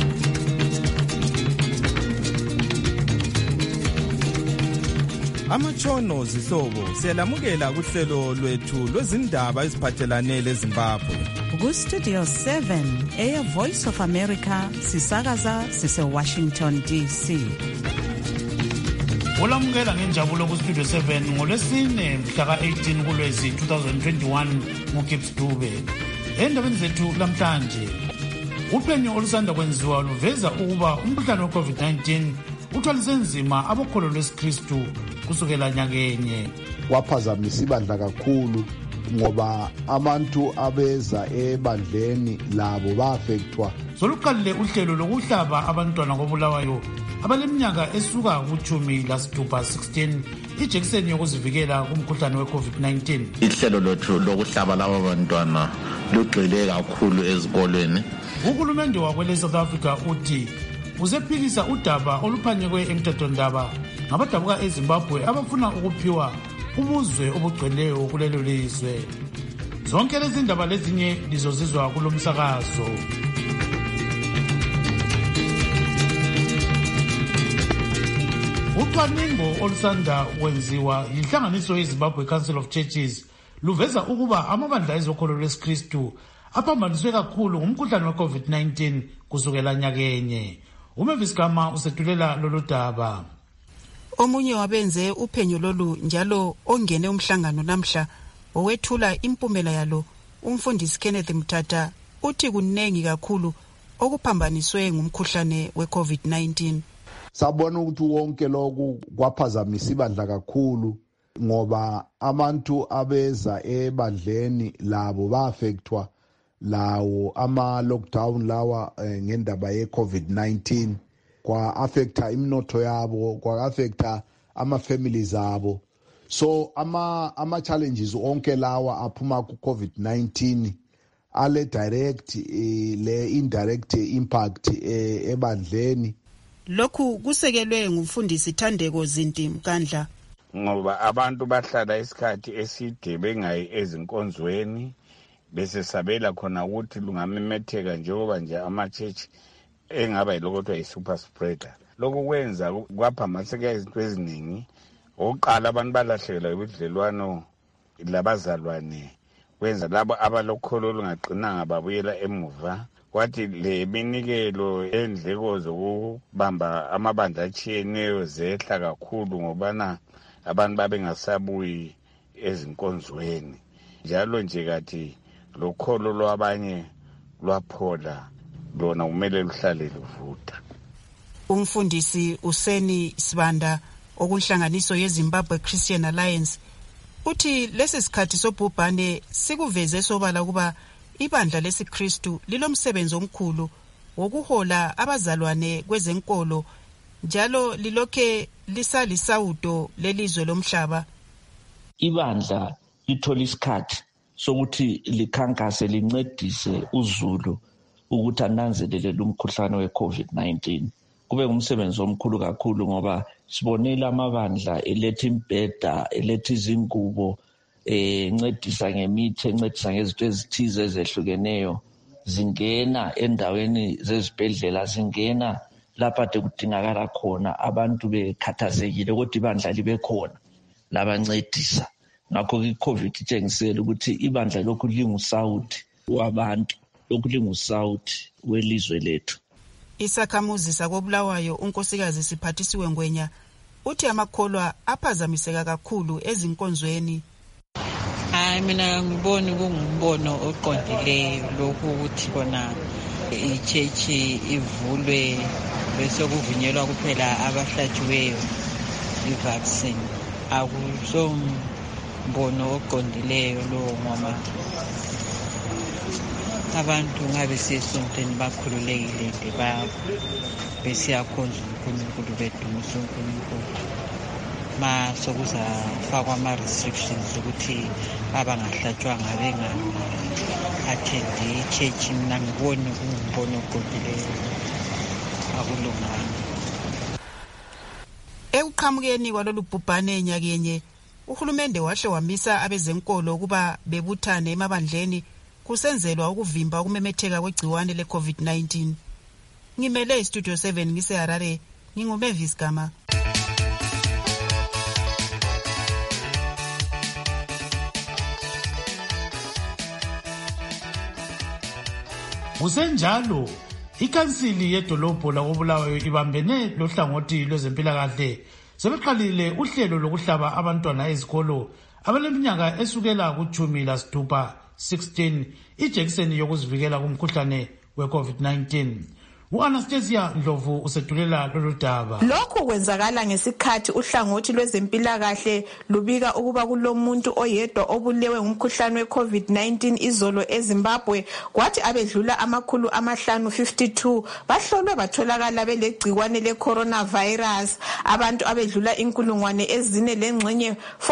Amatshono zihlobo siyalamukela kuhlelo lwethu lwezindaba eziphathelane leZimbabwe. Ku Studio 7 Air Voice of America sisakaza sise Washington DC. Olamukela ngenjabulo ku Studio 7 ngolwesine mhla ka-18 kuLwezi 2021 nguGibbs Dube. Endabeni zethu lamhlanje, uphenyo olusanda kwenziwa luveza ukuba umkhuhlane we-COVID-19 uthwalise nzima abakholwa lwesiKristu kusukela nyakenye. Waphazamisa ibandla kakhulu ngoba abantu abeza ebandleni labo baafekthwa. Soluqalile uhlelo lokuhlaba abantwana koBulawayo abaleminyaka esuka ku-16 ijekiseni yokuzivikela kumkhuhlane we-COVID-19. Ihlelo lothu lokuhlaba laba bantwana lugxile kakhulu ezikolweni. Uhulumende wakwele South Africa uthi uzephikisa udaba oluphanyekwe emthethondaba ngabadabuka eZimbabwe abafuna ukuphiwa ubuzwe obugcweleyo kulelo lizwe. Zonke lezi ndaba lezinye lizozizwa kulo msakazo. Ucwaningo olusanda kwenziwa yinhlanganiso yeZimbabwe Council of Churches luveza ukuba amabandla ezokholo lwesiKristu aphambaniswe kakhulu ngumkhuhlane we-COVID-19 kusukela nyakenye. Umavis Gama usetulela lolu daba. Omunye wabenze uphenyo lolu njalo ongene umhlangano namhla owethula impumela yalo, umfundisi Kenneth Mthatha uthi kunengi kakhulu okuphambaniswe ngumkhuhlane we-COVID-19. Sabona ukuthi wonke lokhu kwaphazamisa ibandla kakhulu ngoba abantu abeza ebandleni labo baafekthwa lawo ama-lockdown lawa ngendaba ye-COVID-19 kwa-affecta iminotho yabo, kwa-affecta ama-families abo. So ama-challenges onke lawa aphuma ku-COVID-19 ale direct le indirect impact ebandleni. Lokhu kusekelwe ngumfundisi Thandeko Zinti Mkandla. Ngoba abantu bahlala isikhathi eside bengayi ezinkonzweni bese sabela khona ukuthi lungamemetheka njengoba nje ama-church engaba yilokho yi-super spreader. Lokhu kwenza kwaphambaniseka izinto eziningi. Oqala abantu balahlekelwa ubudlelwano labazalwane, kwenza labo abalokholo olungaqinanga babuyela emuva. Kwathi le minikelo endleko zokubamba amabandla atshiyeneyo zehla kakhulu ngobana abantu babengasabuyi ezinkonzweni. Njalo nje kathi lokholo lwabanye lwaphola, lona kumele luhlale luvuta. Umfundisi Useni Sibanda okunhlanganiso yeZimbabwe Christian Alliance uthi lesi sikhathi sobhubhane sikuveze sobala kuba ibandla lesiKristu lilomsebenzi omkhulu wokuhola abazalwane kwezenkolo njalo lilokhe lisalisawudo lelizwe lomhlaba. Ibandla lithola isikhathi sokuthi likhankase lincedise uzulu ukuthi ananzelele lumkhuhlane we-COVID-19. Kube ngumsebenzi omkhulu kakhulu ngoba sibonile amabandla eletha imbheda, eletha izingubo, encedisa ngemithi, encedisa ngezinto ezithize ezehlukeneyo, zingena endaweni zezibhedlela, zingena lapha kudingakala khona abantu bekhathazekile ukuthi ibandla libe khona labancedisa. Ngakho iCovid itshengisela ukuthi ibandla lokhu lingusawuthi wabantu, lokhu lingusawuthi welizwe lethu. Isakhamuzi sakoBulawayo unkosikazi Siphathisiwe Ngwenya uthi amakholwa aphazamiseka kakhulu ezinkonzweni. Mina ngibona kungumbono oqondileyo lokhu ukuthi kona ichechi ivulwe bese kuvunyelwa kuphela abahlatshiweyo i-vaccine. Akusombono oqondileyo lowo ngoba abantu ngabe sesontweni bakhululekile nje besiyakhonza uNkulunkulu bedumisa uNkulunkulu. Sokuzafakwa ama-restrictions ukuthi abangahlatshwanga benga-athendi i-church, mina ngibone kungumbono oqondileyo, akulunganga. Ekuqhamukeni kwalolu bhubhane enyakenye, uhulumende wahle wamisa abezenkolo ukuba bebuthane emabandleni kusenzelwa ukuvimba ukumemetheka kwegciwane le-COVID-19. Ngimele iStudio 7 ngiseHarare, nginguMavis Gama. Kusenjalo, ikansili yedolobho lakoBulawayo ibambene lohlangothi lwezempilakahle sebeqalile uhlelo lokuhlaba abantwana ezikolo abaleminyaka esukela ku-16 ijekiseni yokuzivikela kumkhuhlane we-COVID-19. U-Anastasia Ndlovu usedulela lolu daba. Lokhu kwenzakala ngesikhathi uhlangothi lwezempilakahle lubika ukuba kulomuntu oyedwa obulewe ngumkhuhlane we-COVID-19 izolo eZimbabwe, kwathi abedlula 552 bahlolwe batholakala belegcikwane le-coronavirus. Abantu abedlula 4,000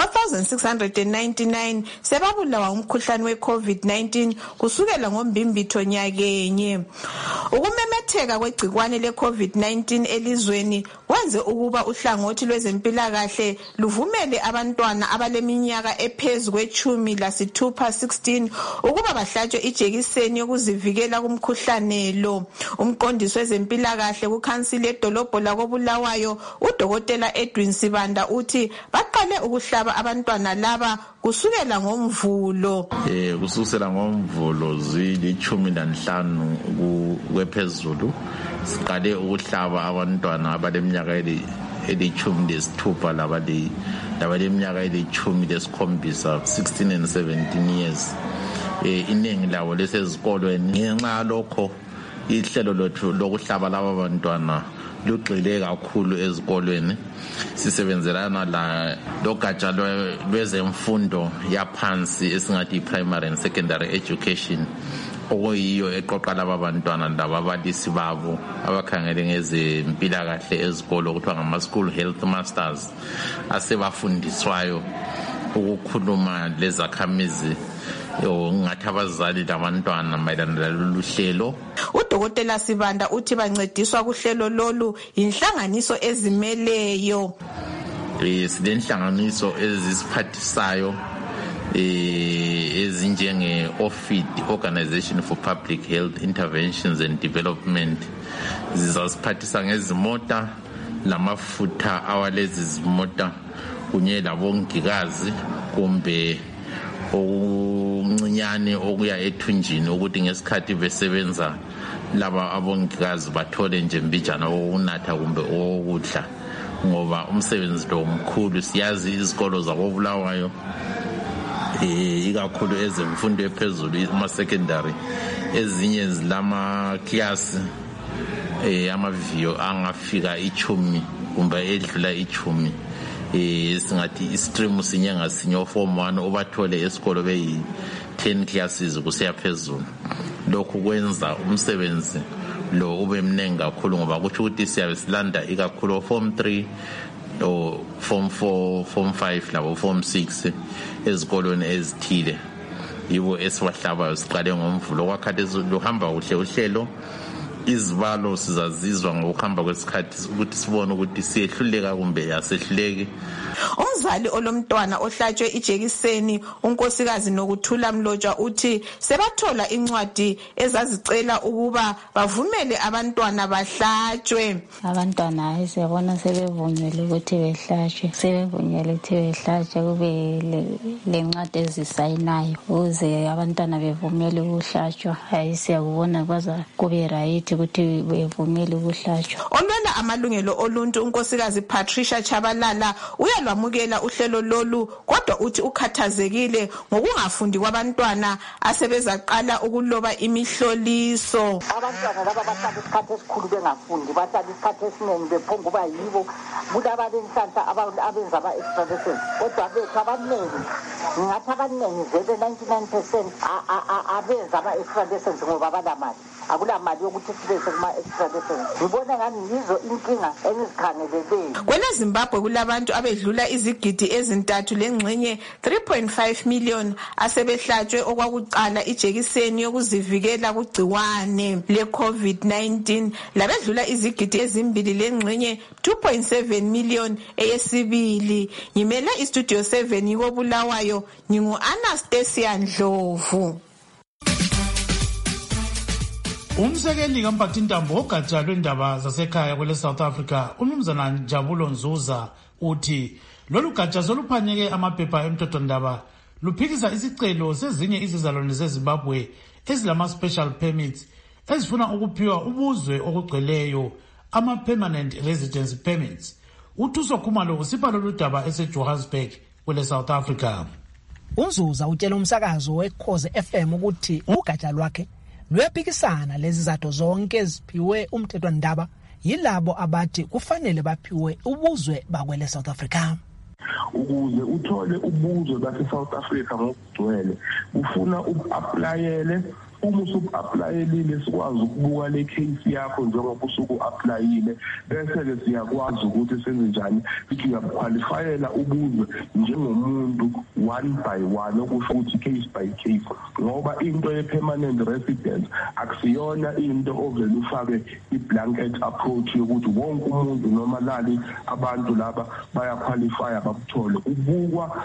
4,699 sebabulawa ngumkhuhlane we-COVID-19 kusukela ngoMbimbitho nyakenye. Ukumemetheka kwegcikwane le-COVID-19 elizweni kwenze ukuba uhlangothi lwezempilakahle luvumele abantwana abaleminyaka ephezu kwe-16 ukuba bahlatshwe ijekiseni yokuzivikela kumkhuhlane lo. Umqondisi wezempilakahle kukhansili yedolobho lakoBulawayo, uDokotela Edwin Sibanda, uthi baqale ukuhlaba abantwana laba kusukela ngoMvulo. Kusukela ngoMvulo zili-15 kwephezulu siqale ukuhlaba abantwana abaleminyaka eli-16 labaleminyaka eli-17, 16 and 17 years. Iningi labo lesezikolweni. Ngenxa yalokho ihlelo lethu lokuhlaba laba bantwana lugxile kakhulu ezikolweni. Sisebenzelana logatsha lwezemfundo yaphansi esingathi primary and secondary education, okuyiyo eqoqa laba bantwana lababalisi babo abakhangele ngezempilakahle ezikolo okuthiwa ngama-school health masters, asebafundiswayo ukukhuluma lezakhamizi ngathi abazali labantwana mayelana lalolu hlelo. Udokotela Sibanda uthi bancediswa kuhlelo lolu inhlanganiso ezimeleyo. Silenhlanganiso ezisiphathisayo ezinjenge-OFID, Organization for Public Health Interventions and Development. Zizasiphathisa ngezimota lamafutha awalezi zimota kunye labongikazi kumbe okuncinyane okuya ethunjini ukuthi ngesikhathi besebenza laba abongikazi bathole nje mbijana okunatha kumbe okudla, ngoba umsebenzi lo mkhulu. Siyazi izikolo zakoBulawayo ikakhulu ezemfundo ephezulu ama-secondary ezinye zilama-class amaviyo angafika 10 kumbe edlula 10. Singathi istream sinye ngasinye form 1 obathole esikolo beyi-10 classes kusiya phezulu. Lokhu kwenza umsebenzi lo ube mnengi kakhulu, ngoba kuthi ukuthi siyabe silanda ikakhulu form 3 o form 4, form 5 labo form 6 ezikolweni ezithile. Yibo esibahlabayo siqale ngoMvulo. Kwakhathesi luhamba kuhle uhlelo. Izibalo sizazizwa ngokuhamba kwesikhathi ukuthi sibone ukuthi siyehluleka kumbe asehluleki. Umzali olomntwana ohlatshwe ijekiseni, unkosikazi Nokuthula Mlotshwa, uthi sebathola incwadi ezazicela ukuba bavumele abantwana bahlatshwe. Abantwana siyabona sebevunyelwe ukuthi behlatshwe, sebevunyelwe ukuthi behlatshwe, kube lencwadi ezisayinayo ukuze abantwana bevumele ukuhlatshwa. Hayi, siyakubona kwaza kube right ukuthi bevumele ukuhlatshwa. Olwela amalungelo oluntu unkosikazi Patricia Chabalala uyalwamukela uhlelo lolu, kodwa uthi ukhathazekile ngokungafundi kwabantwana asebezaqala ukuloba imihloliso. Abantwana laba bahlala isikhathi esikhulu bengafundi, bahlala isikhathi esiningi bephonga uba yibo kulabalenhlanhla abenza ama-extraditions, kodwa bethu abaningi, ngathi abaningi vele 99% abenza ama-extraditions ngoba banamali. akulamali yokuthi sibese kuma-extradition. Ngibona ngani yizo inkinga engizikhangeleleyo. KweleZimbabwe kulabantu abedlula izigidi ezintathu lengxenye 3.5 million asebehlatshwe okwakuqala ijekiseni yokuzivikela kugciwane le-COVID-19 labedlula izigidi ezimbili lengxenye 2.7 million eyesibili. Ngimela istudio 7 yikobulawayo, ngingu-Anastasia Ndlovu. Umsekeli kaMphathintambo wogatsha lwendaba zasekhaya kwele South Africa, uMnumzana Njabulo Nzuza, uthi lolu gatsha soluphanyeke amaphepha emthethwandaba luphikisa isicelo sezinye izizalwane zeZimbabwe ezilama-special permits ezifuna ukuphiwa ubuzwe okugcweleyo, ama-permanent residence permits. UThuso Khumalo usipha lolu daba eseJohannesburg kwele South Africa. uNzuza utshela umsakazo weKhoze FM ukuthi ugatsha lwakhe luyaphikisana lezi zato zonke eziphiwe umthethwandaba yilabo abathi kufanele baphiwe ubuzwe bakwele South Africa. Ukuze uthole ubuzwe base-South Africa ngokugcwele ufuna uku-aplayele. Uma usuku-aplayelile sikwazi ukubuka le case yakho njengoba usuku-aplayile, bese-ke siyakwazi ukuthi senze njani ukuthi uyabukhwalifayela ubuzwe njengomuntu one by one, okusho ukuthi case by case, ngoba into ye-permanent residence akusiyona into ovele ufake i-blanket approach yokuthi wonke umuntu noma lali abantu laba bayakhwalifaya bakuthole. Ubukwa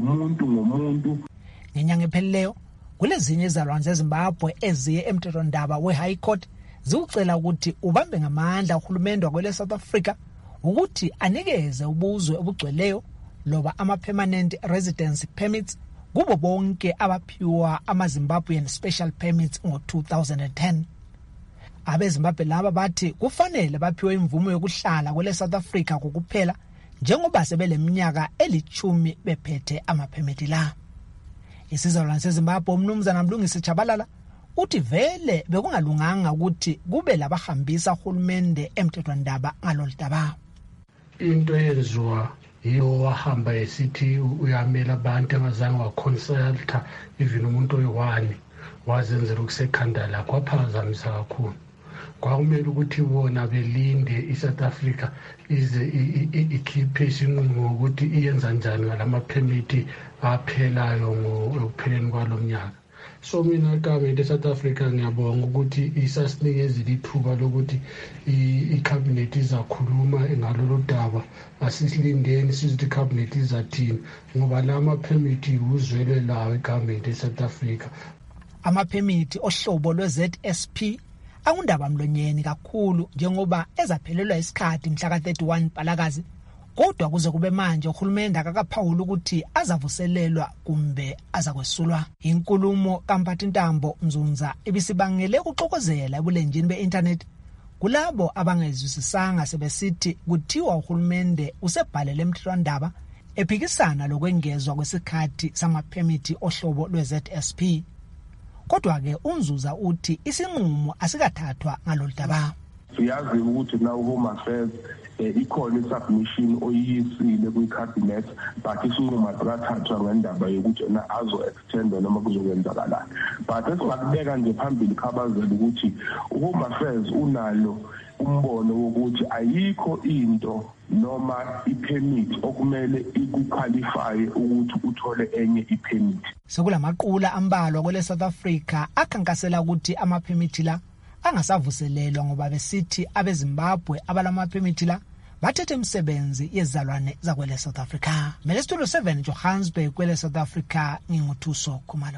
ngomuntu. Ngenyanga ephelileyo kulezinye izalwane zeZimbabwe eziye emthethwandaba we-High Court ziwucela ukuthi ubambe ngamandla uhulumende wakwele South Africa ukuthi anikeze ubuzwe obugcweleyo loba ama-permanent residence permits kubo bonke abaphiwa ama-Zimbabwean special permits ngo-2010. AbeZimbabwe laba bathi kufanele baphiwe imvumo yokuhlala kwele South Africa kokuphela njengoba sebeleminyaka 10 bephethe ama-permit la. Isizalwane seZimbabwe uMnumzana Mlungisi Chabalala uthi vele bekungalunganga ukuthi kube labahambisa uhulumende emthethwandaba ngalolu daba. Into yenziwa yiyo wahamba esithi uyamela abantu abazange waconsulta even umuntu oyi-1 wazenzela ukusekhanda lakho, waphazamisa kakhulu. Kwakumele ukuthi bona belinde iSouth Africa ize ikhiphe isinqumo ukuthi iyenza njani ngalamaphemithi aphelayo ngokupheleni kwalo mnyaka. So mina government eSouth Africa ngiyabonga ukuthi isasinikeza ithuba lokuthi icabinet izakhuluma ngalolu daba. Asisilindeni sizothi icabinet izathini ngoba la maphemithi uzwele lawo igovernment eSouth Africa. Amaphemithi ohlobo lwe-ZSP akundaba mlonyeni kakhulu njengoba ezaphelelwa isikhathi mhla ka-31 Mpalakazi, kodwa kuze kube manje uhulumende akakaphawula ukuthi azavuselelwa kumbe azakwesulwa. Inkulumo kaMphathintambo Nzuza ibisibangele ukuxokozela ebulenjini be-internet kulabo abangezwisisanga sebesithi kuthiwa uhulumende usebhalele emthethwandaba ephikisana lokwengezwa kwesikhathi samaphemithi ohlobo lwe-ZSP. Kodwa-ke uNzuza uthi isinqumo asikathathwa ngalolu daba. Siyazi ukuthi na uHome Affairs ikhona isubmission oyisile kwi-cabinet, but isinqumo asikathathwa ngendaba yokuthi na azo-extenda noma kuzokwenzakalani. But esingakubeka nje phambili khabazela ukuthi uHome Affairs unalo umbono wokuthi ayikho into noma ipermit okumele ikuqualify ukuthi uthole enye ipermit. Sekulamaqula ambalwa kwele South Africa akhankasela ukuthi ama-permit la angasavuselelwa ngoba besithi abeZimbabwe abalamaphemithi la bathethe imisebenzi yezalwane zakwele South Africa. Mele Studio 7 Johannesburg kwele South Africa, nginguthuso Khumalo.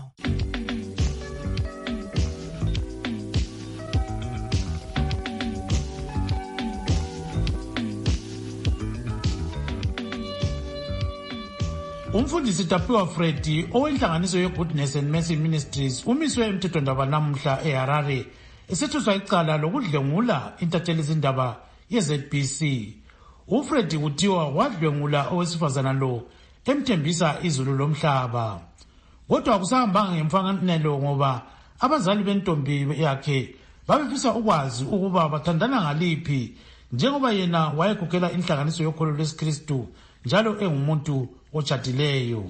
Umfundisi Tapiwa Freddy owenhlanganiso ye-Goodness and Mercy Ministries umiswe emthethwandaba namuhla eHarare esethuswa icala lokudlwengula intatheli zindaba ye-ZBC. UFreddy kuthiwa wadlwengula owesifazana lo emthembisa izulu lomhlaba. Kodwa akusahambanga ngemfanelo ngoba abazali bentombi yakhe babefisa ukwazi ukuba bathandana ngaliphi njengoba yena wayegugela inhlanganiso yokholo lwesikristu njalo engumuntu otshadileyo.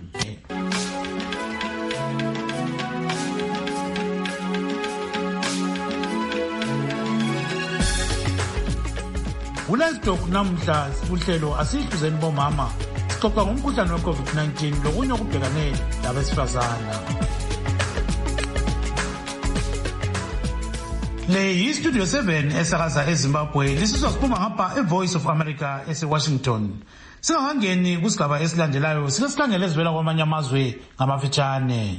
uLivestock namhla uhlelo asihluzeni bomama sixoxa ngomkhuhlane we-COVID-19 lokunye okubhekane labesifazana. Le yi-Studio 7 esakaza eZimbabwe lisizwa siphuma ngapha eVoice of America eseWashington. Singakangeni kusigaba esilandelayo silesihlangelo ezivela kwamanye amazwe ngamafitshane.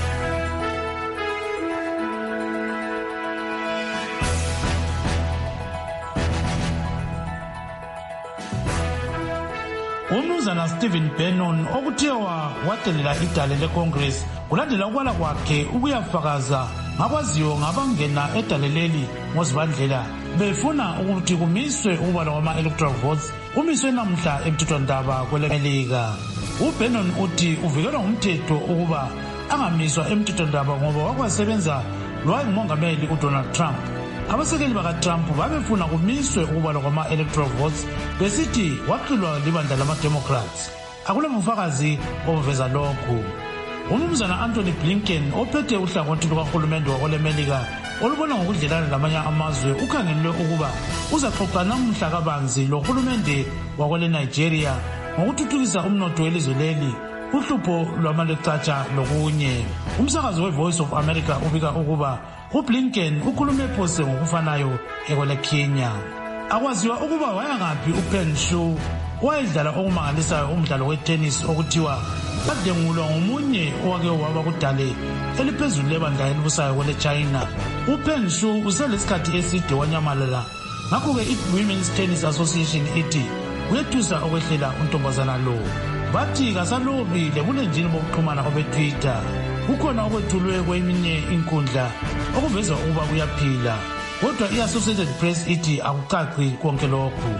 Umnumzana Stephen Bannon okuthiwa wadelela idale leCongress kulandela ukwala kwakhe ukuyafakaza ngakwaziyo ngabangena edaleleli ngozibandlela befuna ukuthi kumiswe ukubala kwama-electoral votes kumiswe namhla emthethwandaba kwelemelika. UBannon uthi uvikelwa ngumthetho ukuba angamiswa emthethwandaba ngoba wakwasebenza lowayengumongameli uDonald Trump. Abasekeli bakaTrump babefuna kumiswe ukubala kwama-electoral votes besithi waxilwa libandla lama-Democrats. Akulabufakazi obuveza lokhu. Umnumzana Anthony Blinken ophethe uhlangothi lukahulumende wakwelemelika olubona ngokudlelana lamanye amazwe ukhangelwe ukuba uzaxoxa namhla kabanzi lohulumende wakwele Nigeria ngokuthuthukisa umnotho welizwe leli, uhlupho lwamalecatsha lokunye. Umsakazo weVoice of America ubika ukuba uBlinken ukhulume phose ngokufanayo ekwele Kenya. Akwaziwa ukuba wayangaphi uPeng Shuai owayedlala okumangalisayo umdlalo wetennis okuthiwa badengulwa ngomunye owake waba kudale eliphezulu lebandla elibusayo kwele China. uPeng Shuai uselesikhathi eside wanyamalala, ngakho-ke i-Women's Tennis Association ithi uyethusa okwehlela untombazana lo. Bathi kasalobile bulenjini bokuxhumana obeTwitter. Kukhona okwethulwe kweminye inkundla okuveza ukuba kuyaphila, kodwa i-Associated Press ithi akucaci konke lokhu.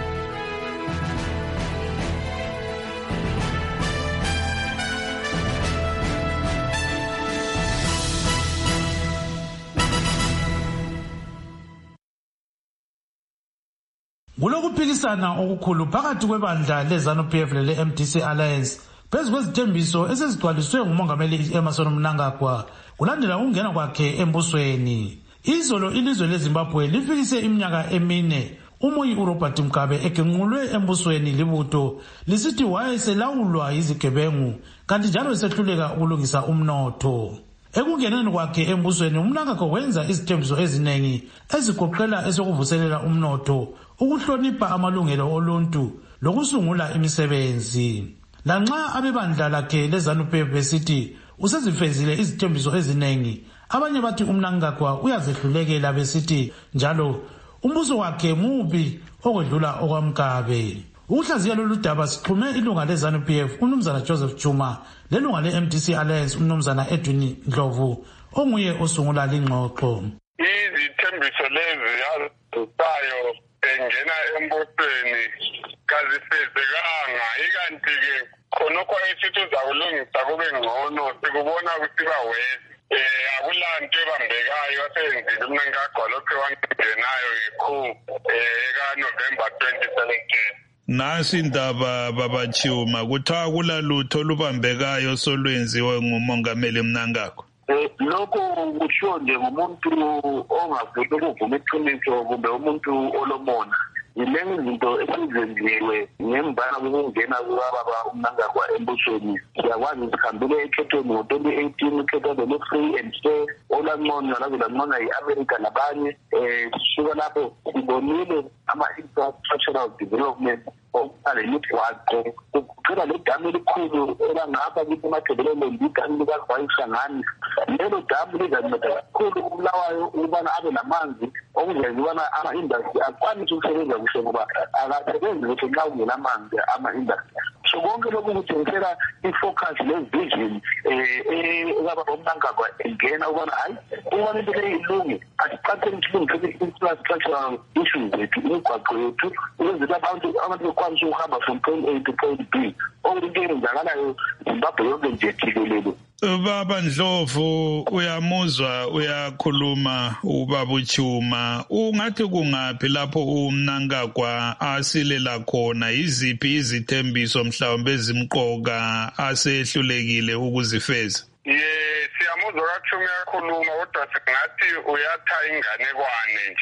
Kulokuphikisana okukhulu phakathi kwebandla leZANU-PF lele-MDC Alliance phezu kwezithembiso esezigcwaliswe ngumongameli Emmerson Mnangagwa kulandela ukungena kwakhe embusweni. Izolo ilizwe leZimbabwe lifikise iminyaka 4 uMoyi uRobert Mugabe egenqulwe embusweni libutho lisithi wayeselawulwa yizigebengu kanti njalo esehluleka ukulungisa umnotho. Ekungeneni kwakhe embusweni uMnangagwa wenza izithembiso eziningi ezigoqela esokuvuselela umnotho, ukuhlonipha amalungelo oluntu lokusungula imisebenzi. Lanxa abebandla lakhe leZANU-PF besithi usezifezile izithembiso eziningi, abanye bathi uMnangagwa uyazehlulekela besithi njalo umbuso wakhe mubi okwedlula okwamkabe. Ukuhlaziya lolu daba sixhume ilunga leZANU-PF uMnumzana Joseph Chuma lelunga le-MDC Alliance uMnumzana Edwin Ndlovu onguye osungula lingxoxo. Izithembiso lezi yazisayo engena embusweni kazifezekanga, ikanti-ke khonokho esithi uzakulungisa kube ngcono sikubona kusiba wesi. Akulanto ebambekayo asenzile uMnangagwa lokho wangenayo eka-November 2017. Nasi indaba Baba Chuma, kuthiwa kulalutho olubambekayo solwenziwe ngumongameli Mnangagwa. Lokho kusho nje ngumuntu ongavele ukuvuma iqiniso kumbe umuntu olomona. Yilezi zinto esizenziwe ngembala kokungena kukababa uMnangagwa embusweni. Siyakwazi sikhambile ekhethweni ngo-2018 ukhetho le-free and fair olanconywa laze lanconywa yi-America nabanye. Suka lapho sibonile ama-infrastructural development okuqala imigwaqo, kuphela le damu elikhulu elangapha kithi emadolobheni idamu likaVayisangani. Lelo damu lizanceda kakhulu uBulawayo ukubana abe namanzi okuzenza ukubana ama-industry akwanise ukusebenza kuhle ngoba akasebenzi kuhle nxa kungenamanzi ama-industry. So konke lokhu kutshengisela i-focus le-vision ekababa uMnangagwa engena ukubana hayi ukubana into leyo ilunge asiqatheni silungise i-infrastructural issues zethu, imigwaqo yethu ukwenzela abantu bekwanise ukuhamba from point A to point B. Into eyenzakalayo Zimbabwe yonke nje jikelele. Baba Ndlovu, uyamuzwa uyakhuluma ubaba uChuma, ungathi kungaphi lapho uMnangagwa asilela khona, iziphi izithembiso mhlawumbe ezimqoka asehlulekile ukuzifeza? Siyamuzwa kaChuma uyakhuluma, kodwa singathi uyatha inganekwane nje.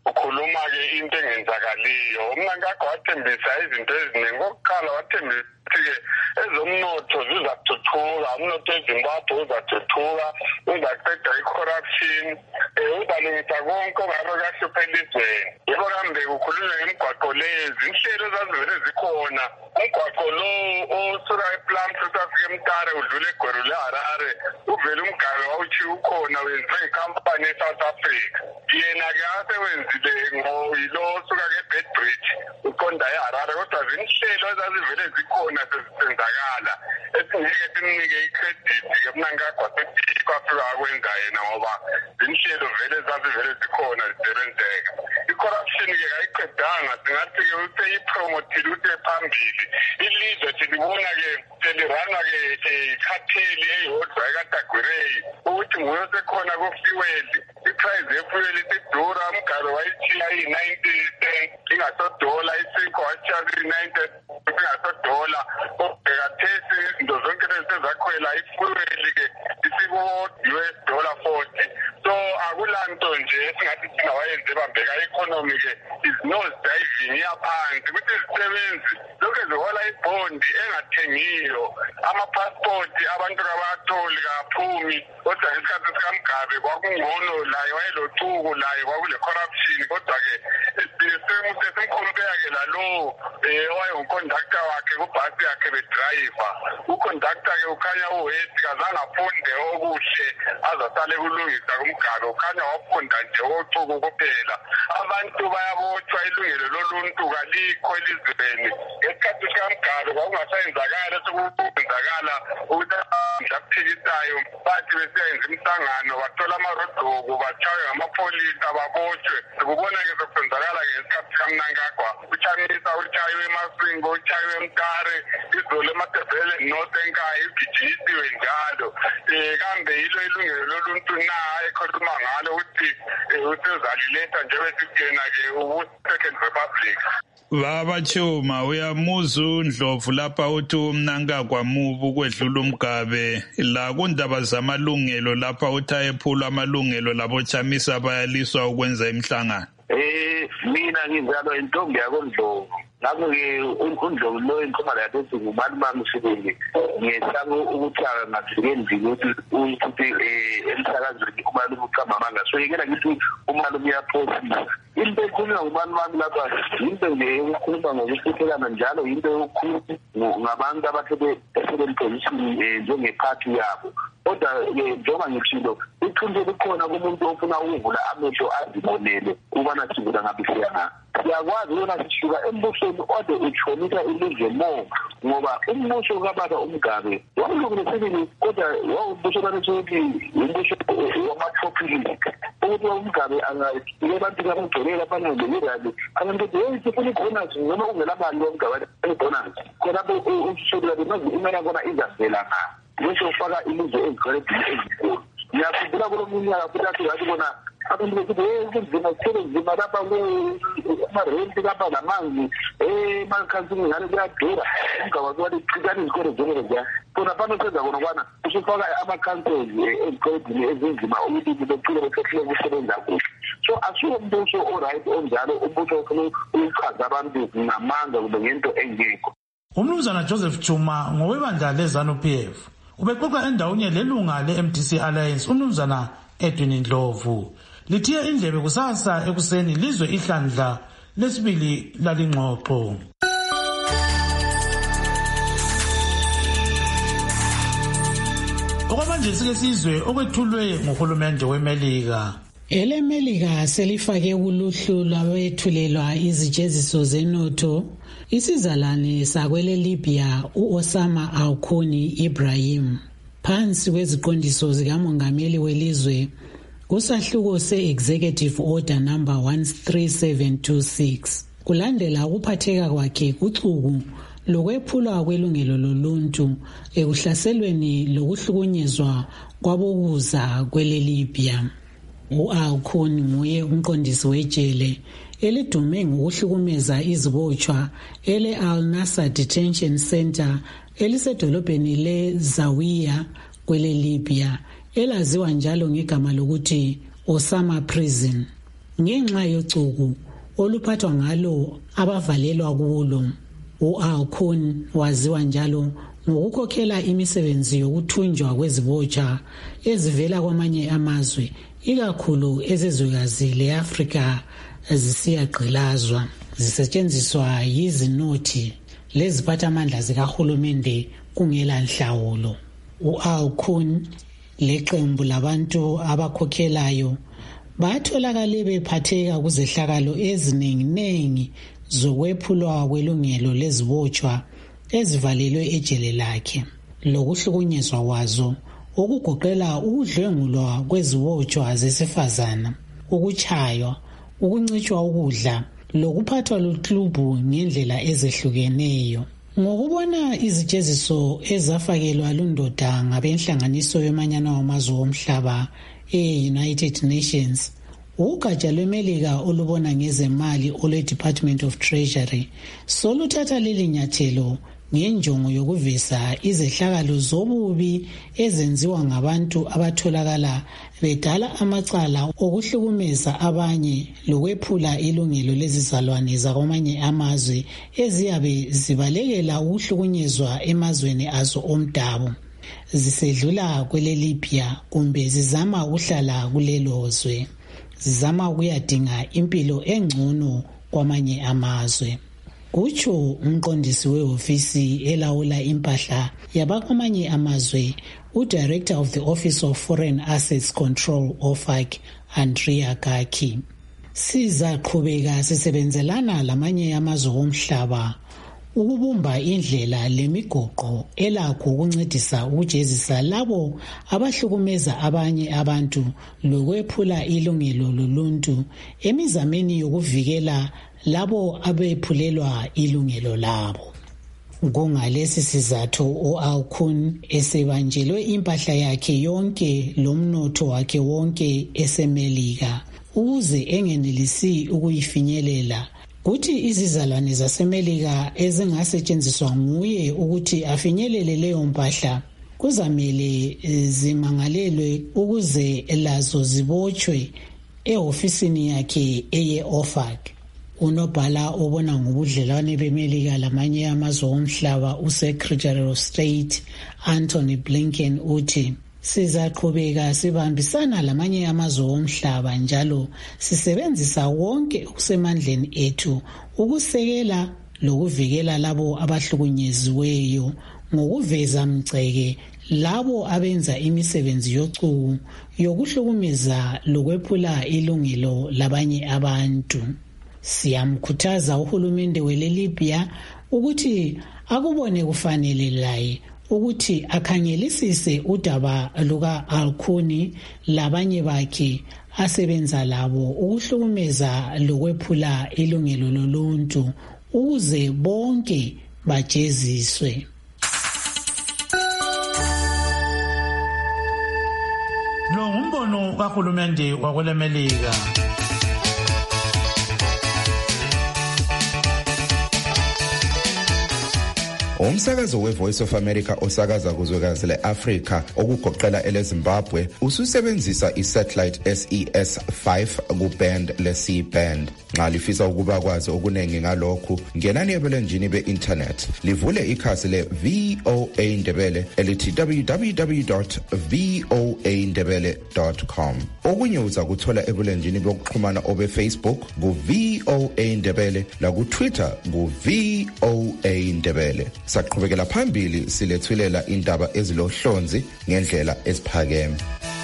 ukhuluma-ke into engenzakaliyo. UMnangagwa wathembisa izinto eziningi. Okokuqala wathembisa ukuthi-ke ezomnotho zizathuthuka, umnotho eZimbabwe uzathuthuka, uzaqeda i-corruption, uzalungisa konke ongabe kahlupha elizweni. Yiko kambe kukhulunywa ngemigwaqo lezi, inhlelo zazivele zikhona. Umgwaqo lo osuka ePlumtree usafika eMtare udlule eGweru leHarare, uvele umgabe wawuthi ukhona wenziwe yikhampani eSouth Africa. Yena-ke asewenzile yilo osuka ke-Bedbridge uqonda eHarare, kodwa zinhlelo ezazivele zikhona sezisenzakala. Esingeke simnike i-credit-ke Mnangagwa sethi kwafika akwenza yena ngoba zinhlelo vele zazivele zikhona zisebenzeka. I-corruption-ke kayiqedanga, singathi-ke useyipromotile use phambili. Ilizwe silibona-ke seliranwa-ke ikhatheli eyodwa ekadagwireyi ukuthi nguye osekhona kufuweli. I-price yefuweli isidura, umgalo wayithiya iyi-90 cents ingasodola, isikho wathiya iyi-90 ingasodola. Khathesi izinto zonke lezi sezakhwela, ifuweli-ke isiku-$40. So akulanto nje esingathi singawayenze bambeka i-economy-ke izinozidiving yaphansi ukuthi izisebenzi lokhu ezihola ibhondi engathengiyo, amapasipoti abantu kabatholi kaphumi. Kodwa ngesikhathi sikaMgabe kwakungcono, laye wayelocuku, laye kwakule corruption. Kodwa-ke sesimkompare-ke lalo owayengukondakta wakhe kubhasi yakhe bedrayiva. Ukondakta-ke ukhanya uwesi kazange afunde okuhle azasale kulungisa kumgalo, ukhanya wafunda nje ocuku kuphela. Abantu bayabotshwa, ilungelo loluntu kalikho elizweni. Ngesikhathi sikaMgabe kwakungasayenzakala, sekukwenzakala ukuthi abaphikisayo bathi besiyayenza imihlangano bathola amarodoko, batshaywe ngamapholisa, babotshwe. Sikubona-ke sokwenzakala-ke ngesikhathi sikaMnangagwa, uChamisa utshaywe eMasingo, utshaywe eMtare, izolo eMadebele North enkaya ibhijisiwe njalo. Kambe yilo ilungelo loluntu na ekhuluma ngalo ukuthi usezaliletha njengesitena-ke ubu-Second Republic. Baba Chuma, uyamuza uNdlovu lapha uthi uMnangagwa mubu kwedlula uMgabe la kundaba zamalungelo lapha uthi ayephula amalungelo labo Chamisa bayaliswa ukwenza imihlangano. Mina nginjalo intombi yakoNdlovu. Lapho-ke uNdlovu lo eNtshonalanga yathi ngubani bami Sibili. Ngiyesaba ukuthi angavikeli ukuthi emsakazweni umalume uqamba amanga. So yekela ngithi umalume uyaphosisa. Into ekhulunywa ngubani bami lapha into nje ukukhuluma ngokufuthelana njalo, into yokukhuluma ngabantu abasebenposition njengephathi yabo. Kodwa njengoba ngishilo iqiniso likhona kumuntu ofuna ukuvula amehlo azibonele ukubana sivula ngabisiyana. Siyakwazi ukubona sisuka embusweni ode utshonisa ilizwe mo ngoba umbuso kababa uMgabe wawulungile Sibili, kodwa wawumbuso banesokuthi umbuso wama-populist ukuthi uMgabe angayile abantu abagcwele afana ngelirali abantu sifuna ibonus noma ungelamali yoMgabe ibonus khonapho uShobile mazi imali yakhona izavela na ngisho ufaka ilizwe ezigcwele ezinkulu. Ngiyakhumbula kulo minyaka futhi athi ngathi bona abantu bethi kunzima kunzima lapha amarenti lapha namanzi emakhansini ngale kuyadura. Umgaba wathi qikani izikole zonke nje khona pano senza khona kwana usufaka amakhanseli ezigcwele ezinzima ukuthi beqile besehle ukusebenza kuhle. So asuke umbuso oright onjalo, umbuso ofuna ukuchaza abantu ngamandla kube ngento engekho. Umnumzana Joseph Chuma ngowebandla leZANU-PF ubexoxa endaweni lelunga le-MDC Alliance umnumzana Edwin Ndlovu. Lithiye indlebe kusasa ekuseni lizwe ihlandla lesibili lalingxoxo. Okwamanje sike sizwe okwethulwe nguhulumende weMelika. EleMelika selifake uluhlu lwabethulelwa izijeziso zenotho isizalwane sakwele Libya uOsama Al-Khoni Ibrahim phansi kweziqondiso zikamongameli welizwe kusahluko se-Executive Order number 13726 kulandela ukuphatheka kwakhe kuxuku lokwephulwa kwelungelo loluntu ekuhlaselweni lokuhlukunyezwa kwabokuza kwele Libya. U-Al-Khoni nguye umqondisi wejele elidume ngokuhlukumeza izibotshwa ele-Al-Nusra Detention Center elisedolobheni le-Zawiya kwele Libya elaziwa njalo ngegama lokuthi Osama Prison. ngenxa yocuku oluphathwa ngalo abavalelwa kulo. U-Alkhune waziwa njalo ngokukhokhela imisebenzi yokuthunjwa kwezibotsha ezivela kwamanye amazwe, ikakhulu ezizwekazi le-Afrika zisiyagqilazwa, zisetshenziswa yizinothi leziphathamandla zikahulumende kungela nhlawulo. U-Alkhune leqembu labantu abakhokhelayo batholakale bephatheka kuzehlakalo eziningi zokwephulwa kwelungelo lezibotshwa ezivalelwe ejele lakhe lokuhlukunyezwa kwazo, okugoqela ukudlwengulwa kwezibotshwa zesifazana, ukuchaywa, ukuncitshwa ukudla lokuphathwa luklubu ngendlela ezehlukeneyo. Ngokubona izijeziso ezafakelwa lundoda ngabenhlanganiso yomanyano wamazwe omhlaba e-United Nations, ugatsha lweMelika olubona ngezemali olwe-Department of Treasury soluthatha leli nyathelo ngenjongo yokuveza izehlakalo zobubi ezenziwa ngabantu abatholakala bedala amacala okuhlukumeza abanye lokwephula ilungelo lezizalwane zakwamanye amazwe eziyabe zibalekela ukuhlukunyezwa emazweni azo omdabu, zisedlula kwele-Libya kumbe zizama ukuhlala kulelozwe, zizama ukuyadinga impilo engcono kwamanye amazwe. Kutsho umqondisi wehofisi elawula impahla yabakwamanye amazwe, uDirector of the Office of Foreign Assets Control OFAC, Andrea Gaki. Sizaqhubeka sisebenzelana lamanye amazwe omhlaba ukubumba indlela lemigoqo elakho ukuncedisa ukujezisa labo abahlukumeza abanye abantu lokwephula ilungelo loluntu emizameni yokuvikela labo abephulelwa ilungelo labo. Kungalesi sizatho u-Alkhune esebanjelwe impahla yakhe yonke lomnotho wakhe wonke eseMelika ukuze engenelisi ukuyifinyelela, kuthi izizalwane zaseMelika ezingasetshenziswa nguye ukuthi afinyelele leyo mpahla kuzamele zimangalelwe ukuze lazo zibotshwe ehofisini yakhe eye-OFAC. Unobhala obona ngobudlelwane beMelika lamanye amazwe omhlaba uSecretary of State Anthony Blinken uthi, sizaqhubeka sibambisana lamanye amazwe omhlaba njalo sisebenzisa wonke okusemandleni ethu ukusekela lokuvikela labo abahlukunyeziweyo ngokuveza mgceke labo abenza imisebenzi yocuku yokuhlukumeza lokwephula ilungelo labanye abantu. Siyamkhuthaza uhulumende wele-Libya ukuthi akubone kufanele laye ukuthi akhangelisise udaba luka-Alkhune labanye bakhe asebenza labo ukuhlukumeza lokwephula ilungelo loluntu ukuze bonke bajeziswe. Lo ngumbono kahulumende wakwelemelika. Umsakazo we-Voice of America osakaza kuzwekazi le-Afrika okugoqela ele-Zimbabwe ususebenzisa i-satellite SES-5 ku-band le-C-band. Nxa lifisa ukuba kwazi okuningi ngalokhu, ngenani ebulenjini be-internet livule ikhasi le-VOA Ndebele elithi www.voandebele.com. Okunye uza kuthola ebulenjini bokuxhumana obe-Facebook ku-VOA Ndebele laku-Twitter ku-VOA Ndebele. Saqhubekela phambili silethulela indaba ezilohlonzi ngendlela esiphakeme.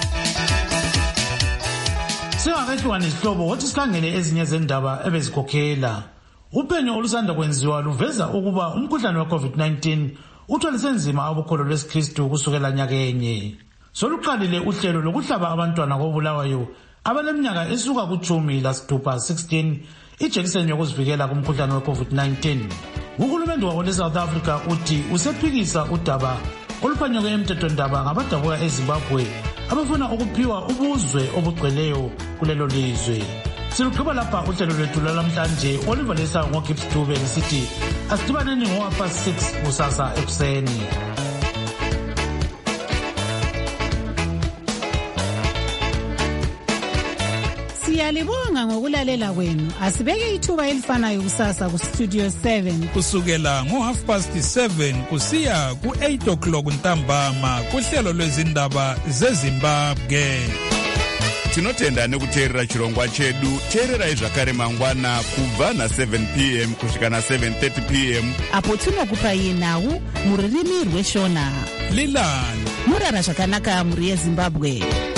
Singakehluka nesihlobo wathi sikhangele ezinye zendaba ebezikhokhela. Uphenyo olusanda kwenziwa luveza ukuba umkhuhlane we-COVID-19 uthwalise nzima abukholo lwesikristu kusukela nyakenye. Soluqalile uhlelo lokuhlaba abantwana koBulawayo abaleminyaka esuka ku-16 16 ijekiseni yokuzivikela kumkhuhlane we-COVID-19. Uhulumende wako South Africa uthi usephikisa udaba oluphanyeke emthethwandaba ngabadabuka eZimbabwe abafuna ukuphiwa ubuzwe obugcweleyo kulelo lizwe. Siluqhuba lapha uhlelo lwethu lwalamhlanje oluvalisa ngoGibbs Dube lisithi asidibaneni ngo-6 kusasa ekuseni. Siyalibonga ngokulalela kwenu. Asibeke ithuba elifanayo kusasa ku Studio 7 kusukela ngo7:30 kusiya ku8:00 ntambama kuhlelo lwezindaba zeZimbabwe. Tinotenda nekuteerera chirongwa chedu. Teererai zvakare mangwana kubva na7 p.m. kusvika na7:30 p.m. apo tinokupai nhau muririmi rweshona. Lilani murara zvakanaka muri yeZimbabwe.